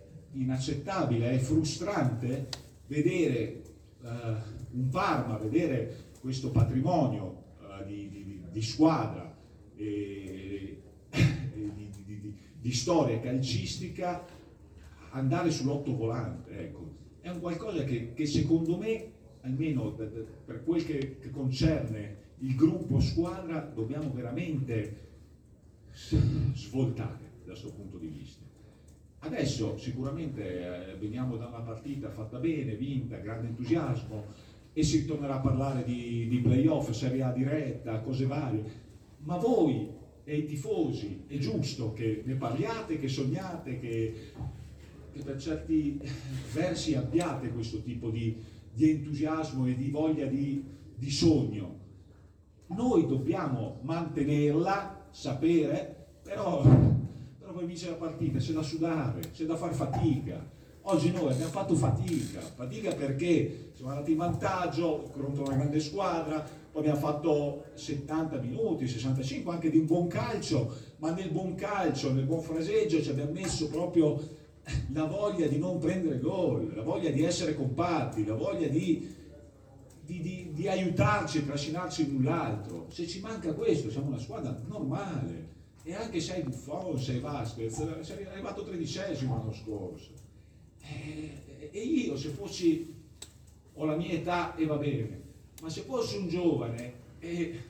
inaccettabile, è frustrante vedere uh, un Parma, vedere questo patrimonio uh, di, di, di squadra e, e di, di, di, di storia calcistica, andare sull'ottovolante, ecco, è un qualcosa che, che secondo me, almeno per quel che, che concerne il gruppo squadra, dobbiamo veramente svoltare da questo punto di vista. Adesso sicuramente eh, veniamo da una partita fatta bene, vinta, grande entusiasmo, e si tornerà a parlare di, di playoff, Serie A diretta, cose varie, ma voi e i tifosi è giusto che ne parliate, che sognate, che, che per certi versi abbiate questo tipo di, di entusiasmo e di voglia di, di sogno. Noi dobbiamo mantenerla, sapere, però, però poi vincere la partita, c'è da sudare, c'è da far fatica. Oggi noi abbiamo fatto fatica, fatica perché siamo andati in vantaggio contro una grande squadra, poi abbiamo fatto settanta minuti, sessantacinque anche di un buon calcio, ma nel buon calcio, nel buon fraseggio ci abbiamo messo proprio la voglia di non prendere gol, la voglia di essere compatti, la voglia di, di, di, di aiutarci, trascinarci l'un l'altro. Se ci manca questo, siamo una squadra normale, e anche se hai Buffon, se hai Vasquez, sei arrivato tredicesimo l'anno scorso. E io, se fossi, ho la mia età e va bene, ma se fossi un giovane e,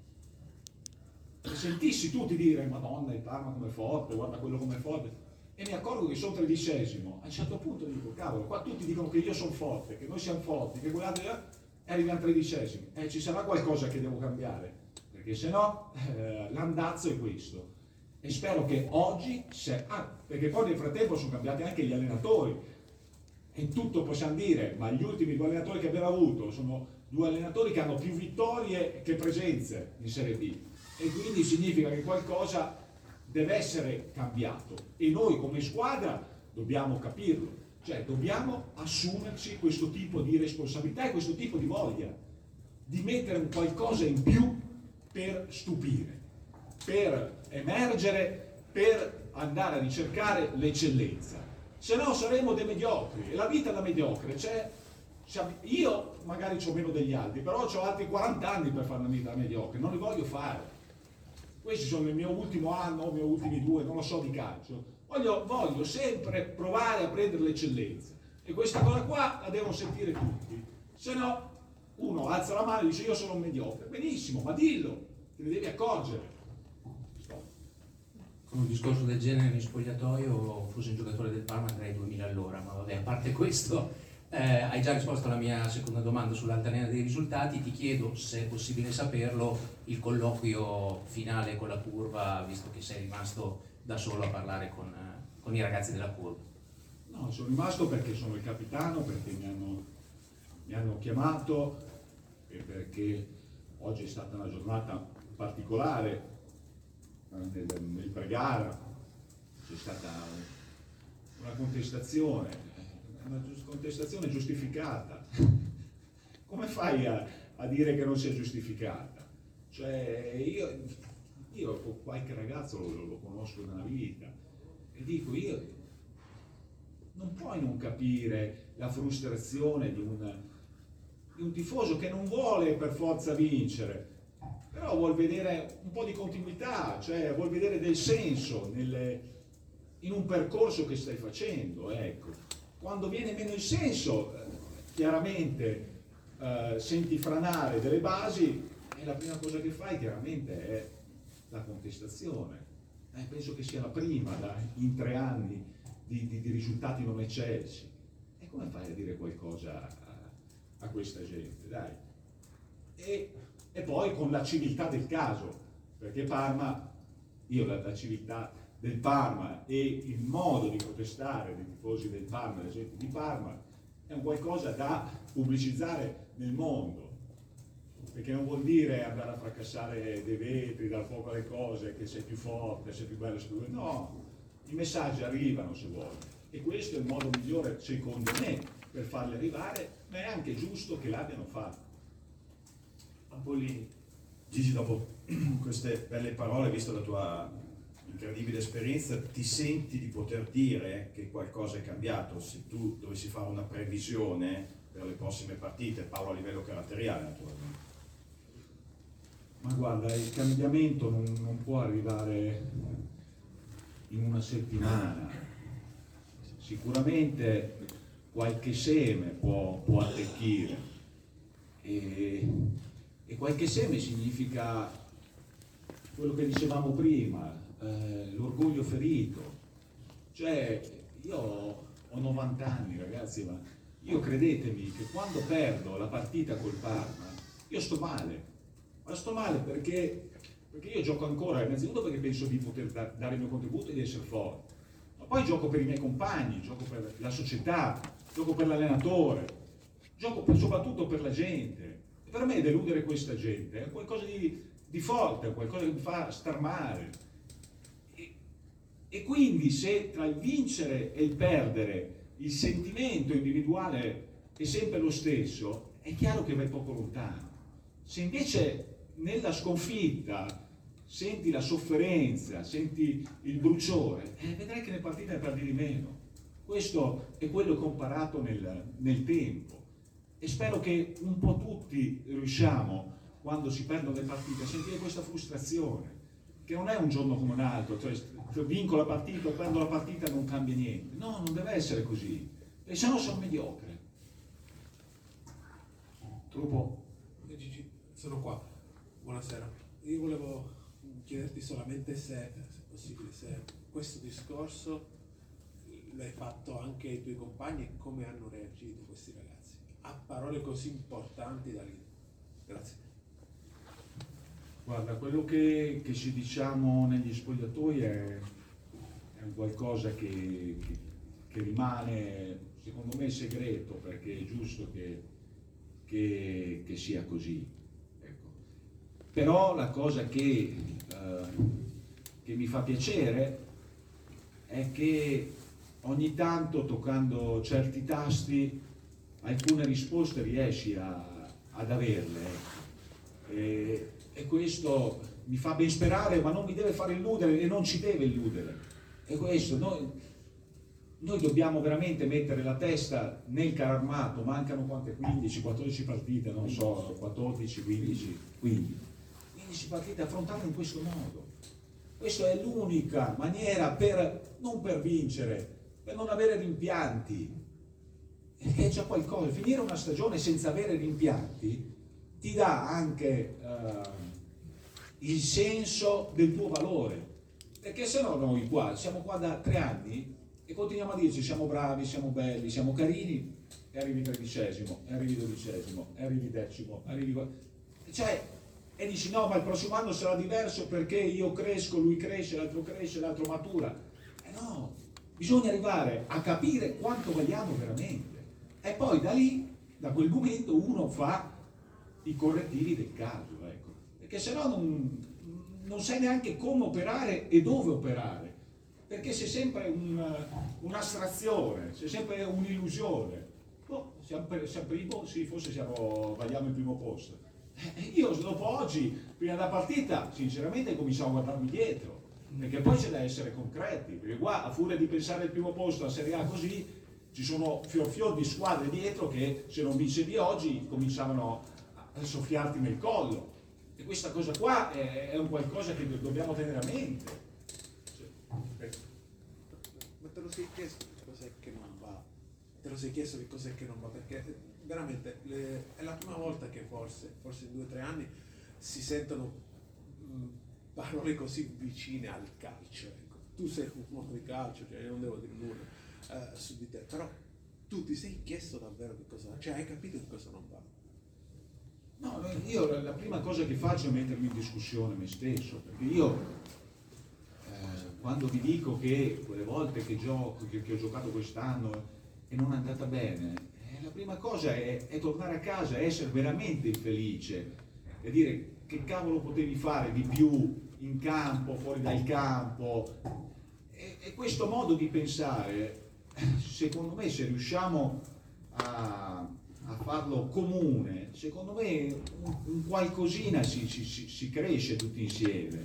e sentissi tutti dire Madonna, il Parma come forte, guarda quello come forte, e mi accorgo che sono tredicesimo, a un certo punto dico, cavolo, qua tutti dicono che io sono forte, che noi siamo forti, che guardate, e arriviamo tredicesimi, e eh, ci sarà qualcosa che devo cambiare, perché se no eh, l'andazzo è questo. E spero che oggi, se, ah, perché poi nel frattempo sono cambiati anche gli allenatori, e in tutto possiamo dire, ma gli ultimi due allenatori che abbiamo avuto sono due allenatori che hanno più vittorie che presenze in Serie B, e quindi significa che qualcosa deve essere cambiato, e noi come squadra dobbiamo capirlo, cioè dobbiamo assumerci questo tipo di responsabilità e questo tipo di voglia, di mettere un qualcosa in più per stupire, per emergere, per andare a ricercare l'eccellenza, se no saremo dei mediocri, e la vita da mediocre c'è. Io magari ho meno degli altri, però ho altri quaranta anni per fare una vita da mediocre, non li voglio fare. Questi sono il mio ultimo anno, i miei ultimi due, non lo so di calcio. Voglio, voglio sempre provare a prendere l'eccellenza, e questa cosa qua la devono sentire tutti, se no uno alza la mano e dice io sono un mediocre. Benissimo, ma dillo, te ne devi accorgere. Con un discorso del genere in spogliatoio, fossi un giocatore del Parma andrei duemila all'ora, ma vabbè, a parte questo, eh, hai già risposto alla mia seconda domanda sull'altalena dei risultati. Ti chiedo, se è possibile saperlo, il colloquio finale con la curva, visto che sei rimasto da solo a parlare con, eh, con i ragazzi della curva. No, sono rimasto perché sono il capitano, perché mi hanno, mi hanno chiamato, e perché oggi è stata una giornata particolare. Nel, nel pre-gara c'è stata una contestazione, una contestazione giustificata. Come fai a, a dire che non sia giustificata? Cioè io, io qualche ragazzo lo, lo conosco da una vita, e dico, io non puoi non capire la frustrazione di un, di un tifoso che non vuole per forza vincere, però vuol vedere un po' di continuità, cioè vuol vedere del senso nelle, in un percorso che stai facendo, ecco. Quando viene meno il senso, chiaramente eh, senti franare delle basi, e la prima cosa che fai chiaramente è la contestazione. Eh, penso che sia la prima da, in tre anni di, di, di risultati non eccelsi. E come fai a dire qualcosa a, a questa gente? Dai. E, e poi con la civiltà del caso, perché Parma, io la, la civiltà del Parma e il modo di protestare dei tifosi del Parma, della gente di Parma, è un qualcosa da pubblicizzare nel mondo, perché non vuol dire andare a fracassare dei vetri, dar fuoco alle cose, che sei più forte, sei più bello, sei più bello. No, i messaggi arrivano se vuoi, e questo è il modo migliore secondo me per farli arrivare, ma è anche giusto che l'abbiano fatto. Ampolini. Gigi, dopo queste belle parole, visto la tua incredibile esperienza, ti senti di poter dire che qualcosa è cambiato? Se tu dovessi fare una previsione per le prossime partite, parlo a livello caratteriale naturalmente. Ma guarda, il cambiamento non, non può arrivare in una settimana. Sicuramente qualche seme può, può attecchire e, e qualche seme significa quello che dicevamo prima, eh, l'orgoglio ferito. Cioè, io ho novanta anni, ragazzi, ma io credetemi che quando perdo la partita col Parma io sto male. Ma sto male perché, perché io gioco ancora, innanzitutto perché penso di poter da, dare il mio contributo e di essere forte, ma poi gioco per i miei compagni, gioco per la società, gioco per l'allenatore, gioco per, soprattutto per la gente. E per me deludere questa gente è qualcosa di, di forte, è qualcosa che mi fa star male. E, e quindi se tra il vincere e il perdere il sentimento individuale è sempre lo stesso, è chiaro che vai poco lontano. Se invece nella sconfitta senti la sofferenza, senti il bruciore, eh, vedrai che nelle partite ne perdi di meno. Questo è quello che ho imparato nel, nel tempo e spero che un po' tutti riusciamo, quando si perdono le partite, a sentire questa frustrazione, che non è un giorno come un altro, cioè vinco la partita o perdo la partita e non cambia niente. No, non deve essere così, perché sennò sono mediocre. Troppo. Gigi, sono qua. Buonasera. Io volevo chiederti solamente se, se è possibile, se questo discorso l'hai fatto anche ai tuoi compagni e come hanno reagito questi ragazzi a parole così importanti da lì. Grazie. Guarda, quello che, che ci diciamo negli spogliatoi è, è un qualcosa che, che, che rimane, secondo me, segreto, perché è giusto che, che, che sia così. Ecco. Però la cosa che, eh, che mi fa piacere è che ogni tanto, toccando certi tasti, alcune risposte riesci a, ad averle. E, e questo mi fa ben sperare, ma non mi deve fare illudere e non ci deve illudere. E questo, noi, noi dobbiamo veramente mettere la testa nel carro armato. Mancano quante? quindici, quattordici partite, non so, quattordici, quindici, quindici, quindici partite, affrontarle in questo modo. Questa è l'unica maniera per, non per vincere, per non avere rimpianti. È già qualcosa. Finire una stagione senza avere rimpianti ti dà anche uh, il senso del tuo valore, perché se no noi qua siamo qua da tre anni e continuiamo a dirci siamo bravi, siamo belli, siamo carini, e arrivi tredicesimo, e arrivi dodicesimo, e arrivi decimo, arrivi... cioè, e dici no, ma il prossimo anno sarà diverso perché io cresco, lui cresce, l'altro cresce, l'altro matura. E no, bisogna arrivare a capire quanto vogliamo veramente e poi da lì, da quel momento, uno fa i correttivi del caso, ecco, perché sennò non, non sai neanche come operare e dove operare, perché c'è sempre un, un'astrazione, c'è sempre un'illusione. Oh, siamo, siamo primo, sì, forse siamo, vagliamo il primo posto. Eh, io dopo oggi, prima della partita, sinceramente cominciamo a guardarmi dietro, perché poi c'è da essere concreti, perché qua a furia di pensare al primo posto a Serie A così, ci sono fior fior di squadre dietro che se non vincevi oggi cominciavano a soffiarti nel collo, e questa cosa qua è, è un qualcosa che dobbiamo tenere a mente. Cioè, ma te lo sei chiesto che cos'è che non va? Te lo sei chiesto che cos'è che non va? Perché veramente le, è la prima volta che forse, forse in due o tre anni si sentono mh, parole così vicine al calcio. Ecco. Tu sei un uomo di calcio, cioè io non devo dire nulla uh, su di te, però tu ti sei chiesto davvero che cosa, cioè hai capito che cosa non va? No, io la prima cosa che faccio è mettermi in discussione me stesso, perché io eh, quando vi dico che quelle volte che gioco, che, che ho giocato quest'anno e non è andata bene, eh, la prima cosa è, è tornare a casa, è essere veramente infelice e dire che cavolo potevi fare di più in campo, fuori dal campo. E, e questo modo di pensare, secondo me, se riusciamo a a farlo comune, secondo me un, un qualcosina si, si, si cresce tutti insieme.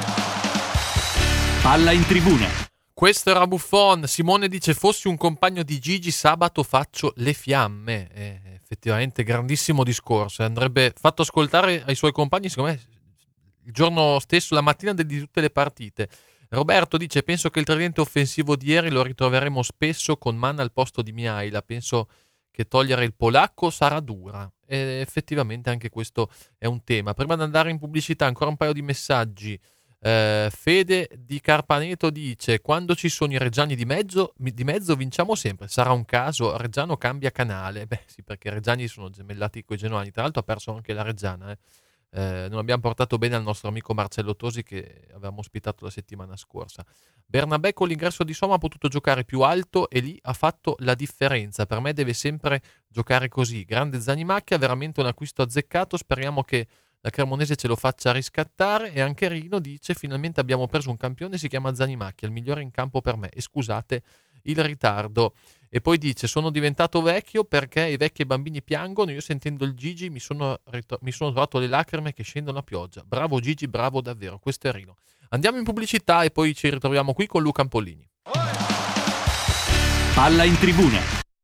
Palla in tribuna. Questo era Buffon. Simone dice: fossi un compagno di Gigi sabato faccio le fiamme. Eh, effettivamente grandissimo discorso, andrebbe fatto ascoltare ai suoi compagni, secondo me il giorno stesso, la mattina di tutte le partite. Roberto dice: penso che il tridente offensivo di ieri lo ritroveremo spesso con Man al posto di Mihaila. Penso che togliere il polacco sarà dura. E effettivamente anche questo è un tema. Prima di andare in pubblicità, ancora un paio di messaggi. Eh, Fede di Carpaneto dice: quando ci sono i reggiani di mezzo, di mezzo vinciamo sempre. Sarà un caso? Reggiano cambia canale. Beh sì, perché i reggiani sono gemellati con i genuani. Tra l'altro ha perso anche la Reggiana, eh. Eh, non abbiamo portato bene al nostro amico Marcello Tosi, che avevamo ospitato la settimana scorsa. Bernabé con l'ingresso di Soma ha potuto giocare più alto e lì ha fatto la differenza. Per me deve sempre giocare così. Grande Zanimacchia, veramente un acquisto azzeccato. Speriamo che la Cremonese ce lo faccia riscattare. E anche Rino dice: finalmente abbiamo preso un campione, si chiama Zanimacchia, il migliore in campo per me, e scusate il ritardo. E poi dice: sono diventato vecchio perché i vecchi e i bambini piangono, io sentendo il Gigi mi sono, rit- mi sono trovato le lacrime che scendono a pioggia. Bravo Gigi, bravo davvero. Questo è Rino. Andiamo in pubblicità e poi ci ritroviamo qui con Luca Ampollini. Palla in tribuna.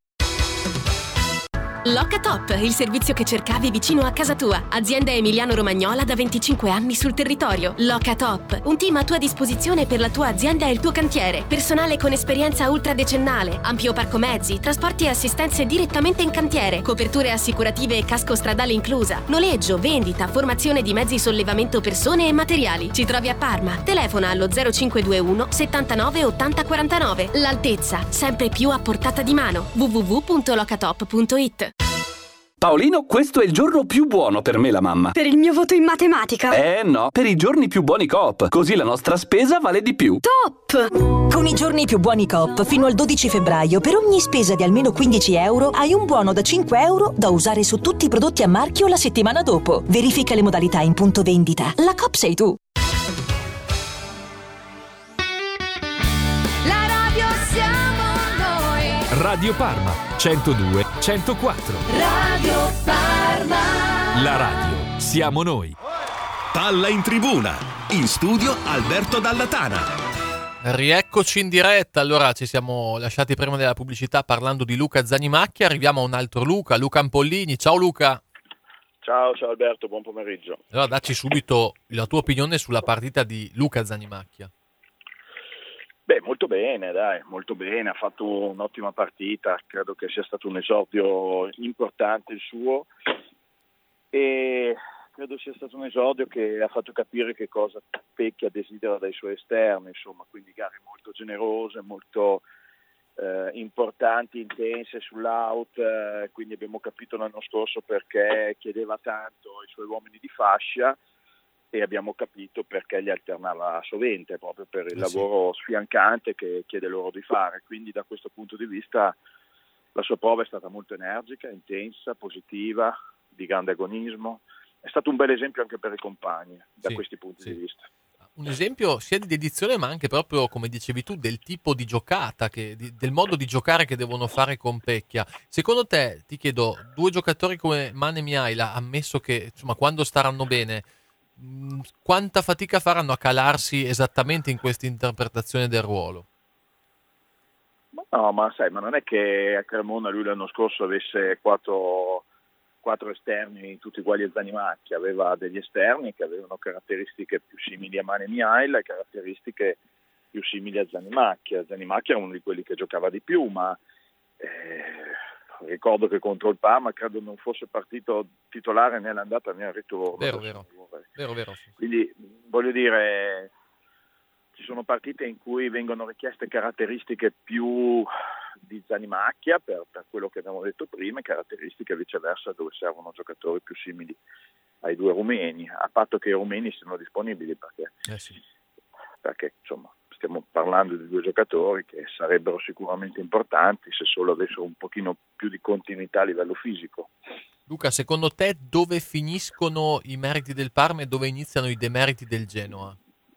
Locatop, il servizio che cercavi vicino a casa tua. Azienda emiliano-romagnola da venticinque anni sul territorio. Locatop, un team a tua disposizione per la tua azienda e il tuo cantiere. Personale con esperienza ultradecennale, ampio parco mezzi, trasporti e assistenze direttamente in cantiere, coperture assicurative e casco stradale inclusa, noleggio, vendita, formazione di mezzi sollevamento persone e materiali. Ci trovi a Parma. Telefona allo zero cinque due uno settantanove ottanta quarantanove. L'altezza, sempre più a portata di mano. w w w punto locatop punto it. Paolino, questo è il giorno più buono per me, la mamma. Per il mio voto in matematica? Eh no, per i giorni più buoni Coop, così la nostra spesa vale di più. Top! Con i giorni più buoni Coop, fino al dodici febbraio, per ogni spesa di almeno quindici euro, hai un buono da cinque euro da usare su tutti i prodotti a marchio la settimana dopo. Verifica le modalità in punto vendita. La Coop sei tu. La radio siamo noi. Radio Parma centodue centoquattro. Radio Parma. La radio siamo noi. Palla in tribuna. In studio Alberto Dallatana. Rieccoci in diretta. Allora, ci siamo lasciati prima della pubblicità parlando di Luca Zanimacchia. Arriviamo a un altro Luca, Luca Ampollini. Ciao Luca. Ciao, ciao Alberto, buon pomeriggio. Allora, dacci subito la tua opinione sulla partita di Luca Zanimacchia. Beh, molto bene, dai, molto bene, ha fatto un'ottima partita, credo che sia stato un esordio importante il suo e credo sia stato un esordio che ha fatto capire che cosa Pecchia desidera dai suoi esterni, insomma, quindi gare molto generose, molto eh, importanti, intense sull'out, eh, quindi abbiamo capito l'anno scorso perché chiedeva tanto ai suoi uomini di fascia e abbiamo capito perché li alternava sovente, proprio per il eh sì. lavoro sfiancante che chiede loro di fare. Quindi da questo punto di vista la sua prova è stata molto energica, intensa, positiva, di grande agonismo. È stato un bel esempio anche per i compagni da sì, questi punti sì. di vista. Un esempio sia di dedizione ma anche proprio, come dicevi tu, del tipo di giocata, che, di, del modo di giocare che devono fare con Pecchia. Secondo te, ti chiedo, due giocatori come Man e Mihaila, ammesso che insomma quando staranno bene, quanta fatica faranno a calarsi esattamente in questa interpretazione del ruolo? No, ma sai, ma non è che a Cremona lui l'anno scorso avesse quattro, quattro esterni tutti uguali a Zanimacchia, aveva degli esterni che avevano caratteristiche più simili a Man e Mihaila e caratteristiche più simili a Zanimacchia. Zanimacchia era uno di quelli che giocava di più, ma eh, ricordo che contro il Parma credo non fosse partito titolare né all'andata né al ritorno. Vero, vero. vero, vero sì. Quindi voglio dire, ci sono partite in cui vengono richieste caratteristiche più di Zanimacchia per, per quello che abbiamo detto prima e caratteristiche viceversa dove servono giocatori più simili ai due rumeni, a patto che i rumeni siano disponibili, perché, eh sì. perché insomma stiamo parlando di due giocatori che sarebbero sicuramente importanti se solo avessero un pochino più di continuità a livello fisico. Luca, secondo te dove finiscono i meriti del Parma e dove iniziano i demeriti del Genoa?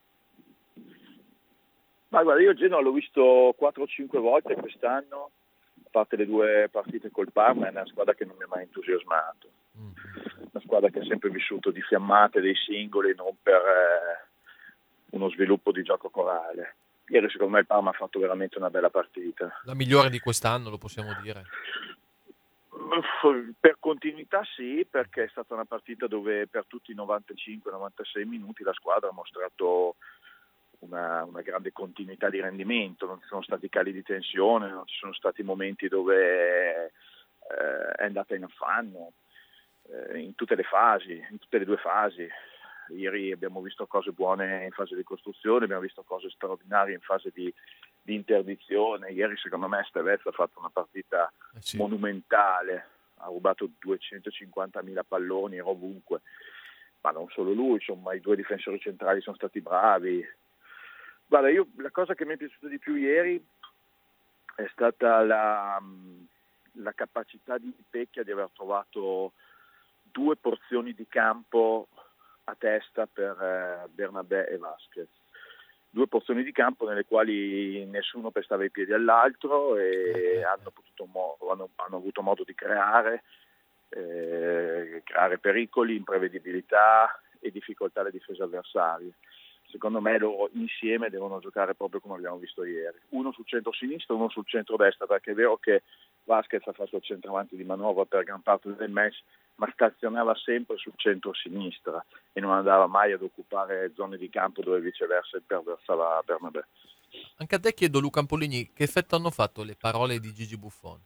Ma guarda, io il Genoa l'ho visto quattro o cinque volte quest'anno, a parte le due partite col Parma, è una squadra che non mi ha mai entusiasmato. Mm. Una squadra che ha sempre vissuto di fiammate dei singoli, non per eh, uno sviluppo di gioco corale. Ieri secondo me il Parma ha fatto veramente una bella partita. La migliore di quest'anno, lo possiamo dire. Per continuità sì, perché è stata una partita dove per tutti i novantacinque novantasei minuti la squadra ha mostrato una, una grande continuità di rendimento, non ci sono stati cali di tensione, non ci sono stati momenti dove eh, è andata in affanno, eh, in tutte le fasi, in tutte le due fasi. Ieri abbiamo visto cose buone in fase di costruzione, abbiamo visto cose straordinarie in fase di, di interdizione. Ieri secondo me Stevez ha fatto una partita eh sì. monumentale, ha rubato duecentocinquantamila palloni, era ovunque, ma non solo lui, insomma i due difensori centrali sono stati bravi. Guarda, io la cosa che mi è piaciuta di più ieri è stata la, la capacità di Pecchia di aver trovato due porzioni di campo a testa per eh, Bernabé e Vasquez, due porzioni di campo nelle quali nessuno pestava i piedi all'altro e hanno, potuto mo- hanno, hanno avuto modo di creare, eh, creare pericoli, imprevedibilità e difficoltà alle difese avversarie. Secondo me loro insieme devono giocare proprio come abbiamo visto ieri, uno sul centro-sinistra e uno sul centro-destra, perché è vero che Vasquez ha fatto il centravanti di manovra per gran parte del match, ma stazionava sempre sul centro-sinistra e non andava mai ad occupare zone di campo dove viceversa imperversava Bernabé. Anche a te chiedo, Luca Ampolini, che effetto hanno fatto le parole di Gigi Buffon?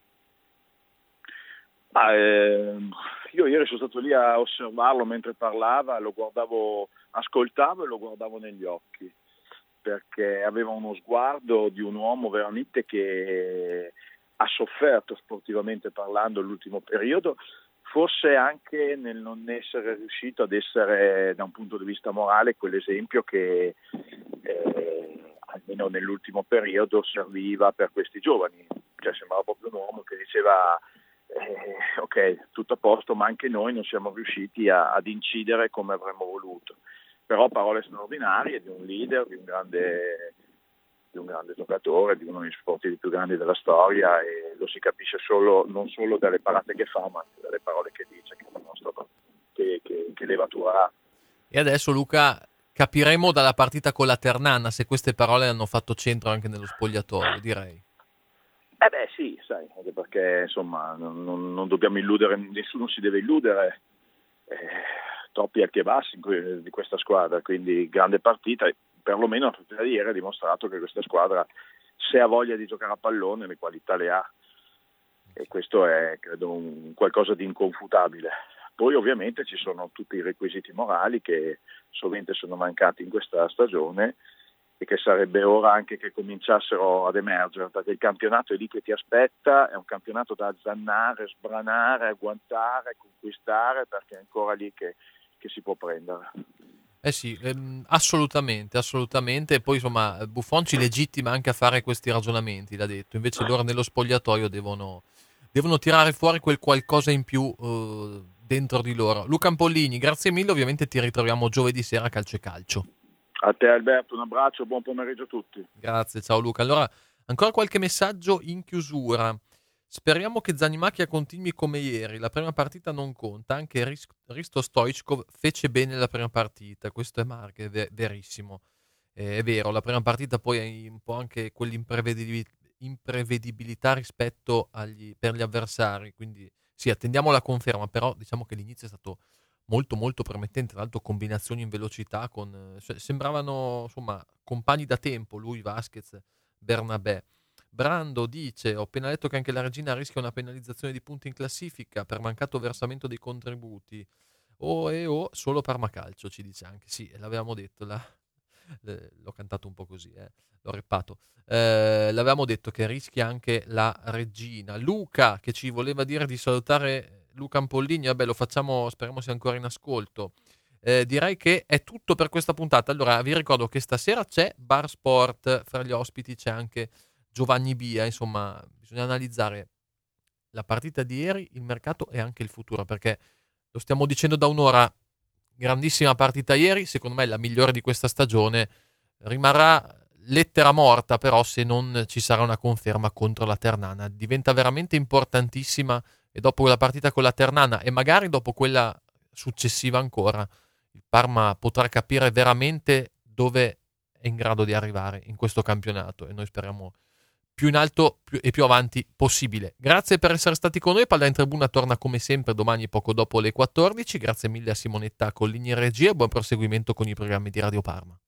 Ah, eh, io ieri sono stato lì a osservarlo mentre parlava, lo guardavo, ascoltavo e lo guardavo negli occhi, perché aveva uno sguardo di un uomo veramente che ha sofferto sportivamente parlando l'ultimo periodo, forse anche nel non essere riuscito ad essere da un punto di vista morale quell'esempio che eh, almeno nell'ultimo periodo serviva per questi giovani, cioè sembrava proprio un uomo che diceva eh, ok, tutto a posto, ma anche noi non siamo riusciti a, ad incidere come avremmo voluto, però parole straordinarie di un leader, di un grande di un grande giocatore, di uno degli sportivi più grandi della storia, e lo si capisce solo, non solo dalle parate che fa, ma anche dalle parole che dice, che dimostrano che, che, che levatura ha. E adesso, Luca, capiremo dalla partita con la Ternana se queste parole hanno fatto centro anche nello spogliatoio, direi. Eh beh sì, sai, anche perché insomma non, non, non dobbiamo illudere, nessuno si deve illudere, eh, troppi alti e bassi in, di questa squadra, quindi grande partita. Perlomeno la partita di ieri ha dimostrato che questa squadra, se ha voglia di giocare a pallone, le qualità le ha, e questo è credo un qualcosa di inconfutabile. Poi ovviamente ci sono tutti i requisiti morali che sovente sono mancati in questa stagione e che sarebbe ora anche che cominciassero ad emergere, perché il campionato è lì che ti aspetta, è un campionato da azzannare, sbranare, agguantare, conquistare, perché è ancora lì che, che si può prendere. Eh sì, ehm, assolutamente, assolutamente. E poi insomma Buffon ci legittima anche a fare questi ragionamenti, l'ha detto. Invece loro nello spogliatoio devono, devono tirare fuori quel qualcosa in più uh, dentro di loro. Luca Ampolini, grazie mille, ovviamente ti ritroviamo giovedì sera a Calcio e Calcio. A te Alberto, un abbraccio, buon pomeriggio a tutti. Grazie, ciao Luca. Allora, ancora qualche messaggio in chiusura. Speriamo che Zanimacchia continui come ieri, la prima partita non conta, anche Risto Stoichkov fece bene la prima partita, questo è Marche, è ver- verissimo, eh, è vero, la prima partita poi hai un po' anche quell'imprevedibilità rispetto agli, per gli avversari, quindi sì, attendiamo la conferma, però diciamo che l'inizio è stato molto molto promettente, tra l'altro combinazioni in velocità, con, cioè, sembravano insomma compagni da tempo, lui, Vasquez, Bernabé. Brando dice: ho appena letto che anche la Regina rischia una penalizzazione di punti in classifica per mancato versamento dei contributi. Oh e oh, solo Parmacalcio, ci dice anche. Sì, l'avevamo detto, la, eh, l'ho cantato un po' così, eh, l'ho reppato. Eh, l'avevamo detto che rischia anche la Regina. Luca, che ci voleva dire di salutare Luca Ampollini, vabbè, lo facciamo, speriamo sia ancora in ascolto. Eh, direi che è tutto per questa puntata. Allora, vi ricordo che stasera c'è Bar Sport, fra gli ospiti c'è anche Giovanni Bia, insomma bisogna analizzare la partita di ieri, il mercato e anche il futuro, perché lo stiamo dicendo da un'ora, grandissima partita ieri, secondo me la migliore di questa stagione, rimarrà lettera morta però se non ci sarà una conferma contro la Ternana, diventa veramente importantissima, e dopo la partita con la Ternana e magari dopo quella successiva ancora, il Parma potrà capire veramente dove è in grado di arrivare in questo campionato, e noi speriamo più in alto più, e più avanti possibile. Grazie per essere stati con noi. Palla in Tribuna torna come sempre domani poco dopo le quattordici. Grazie mille a Simonetta Colligni in regia e buon proseguimento con i programmi di Radio Parma.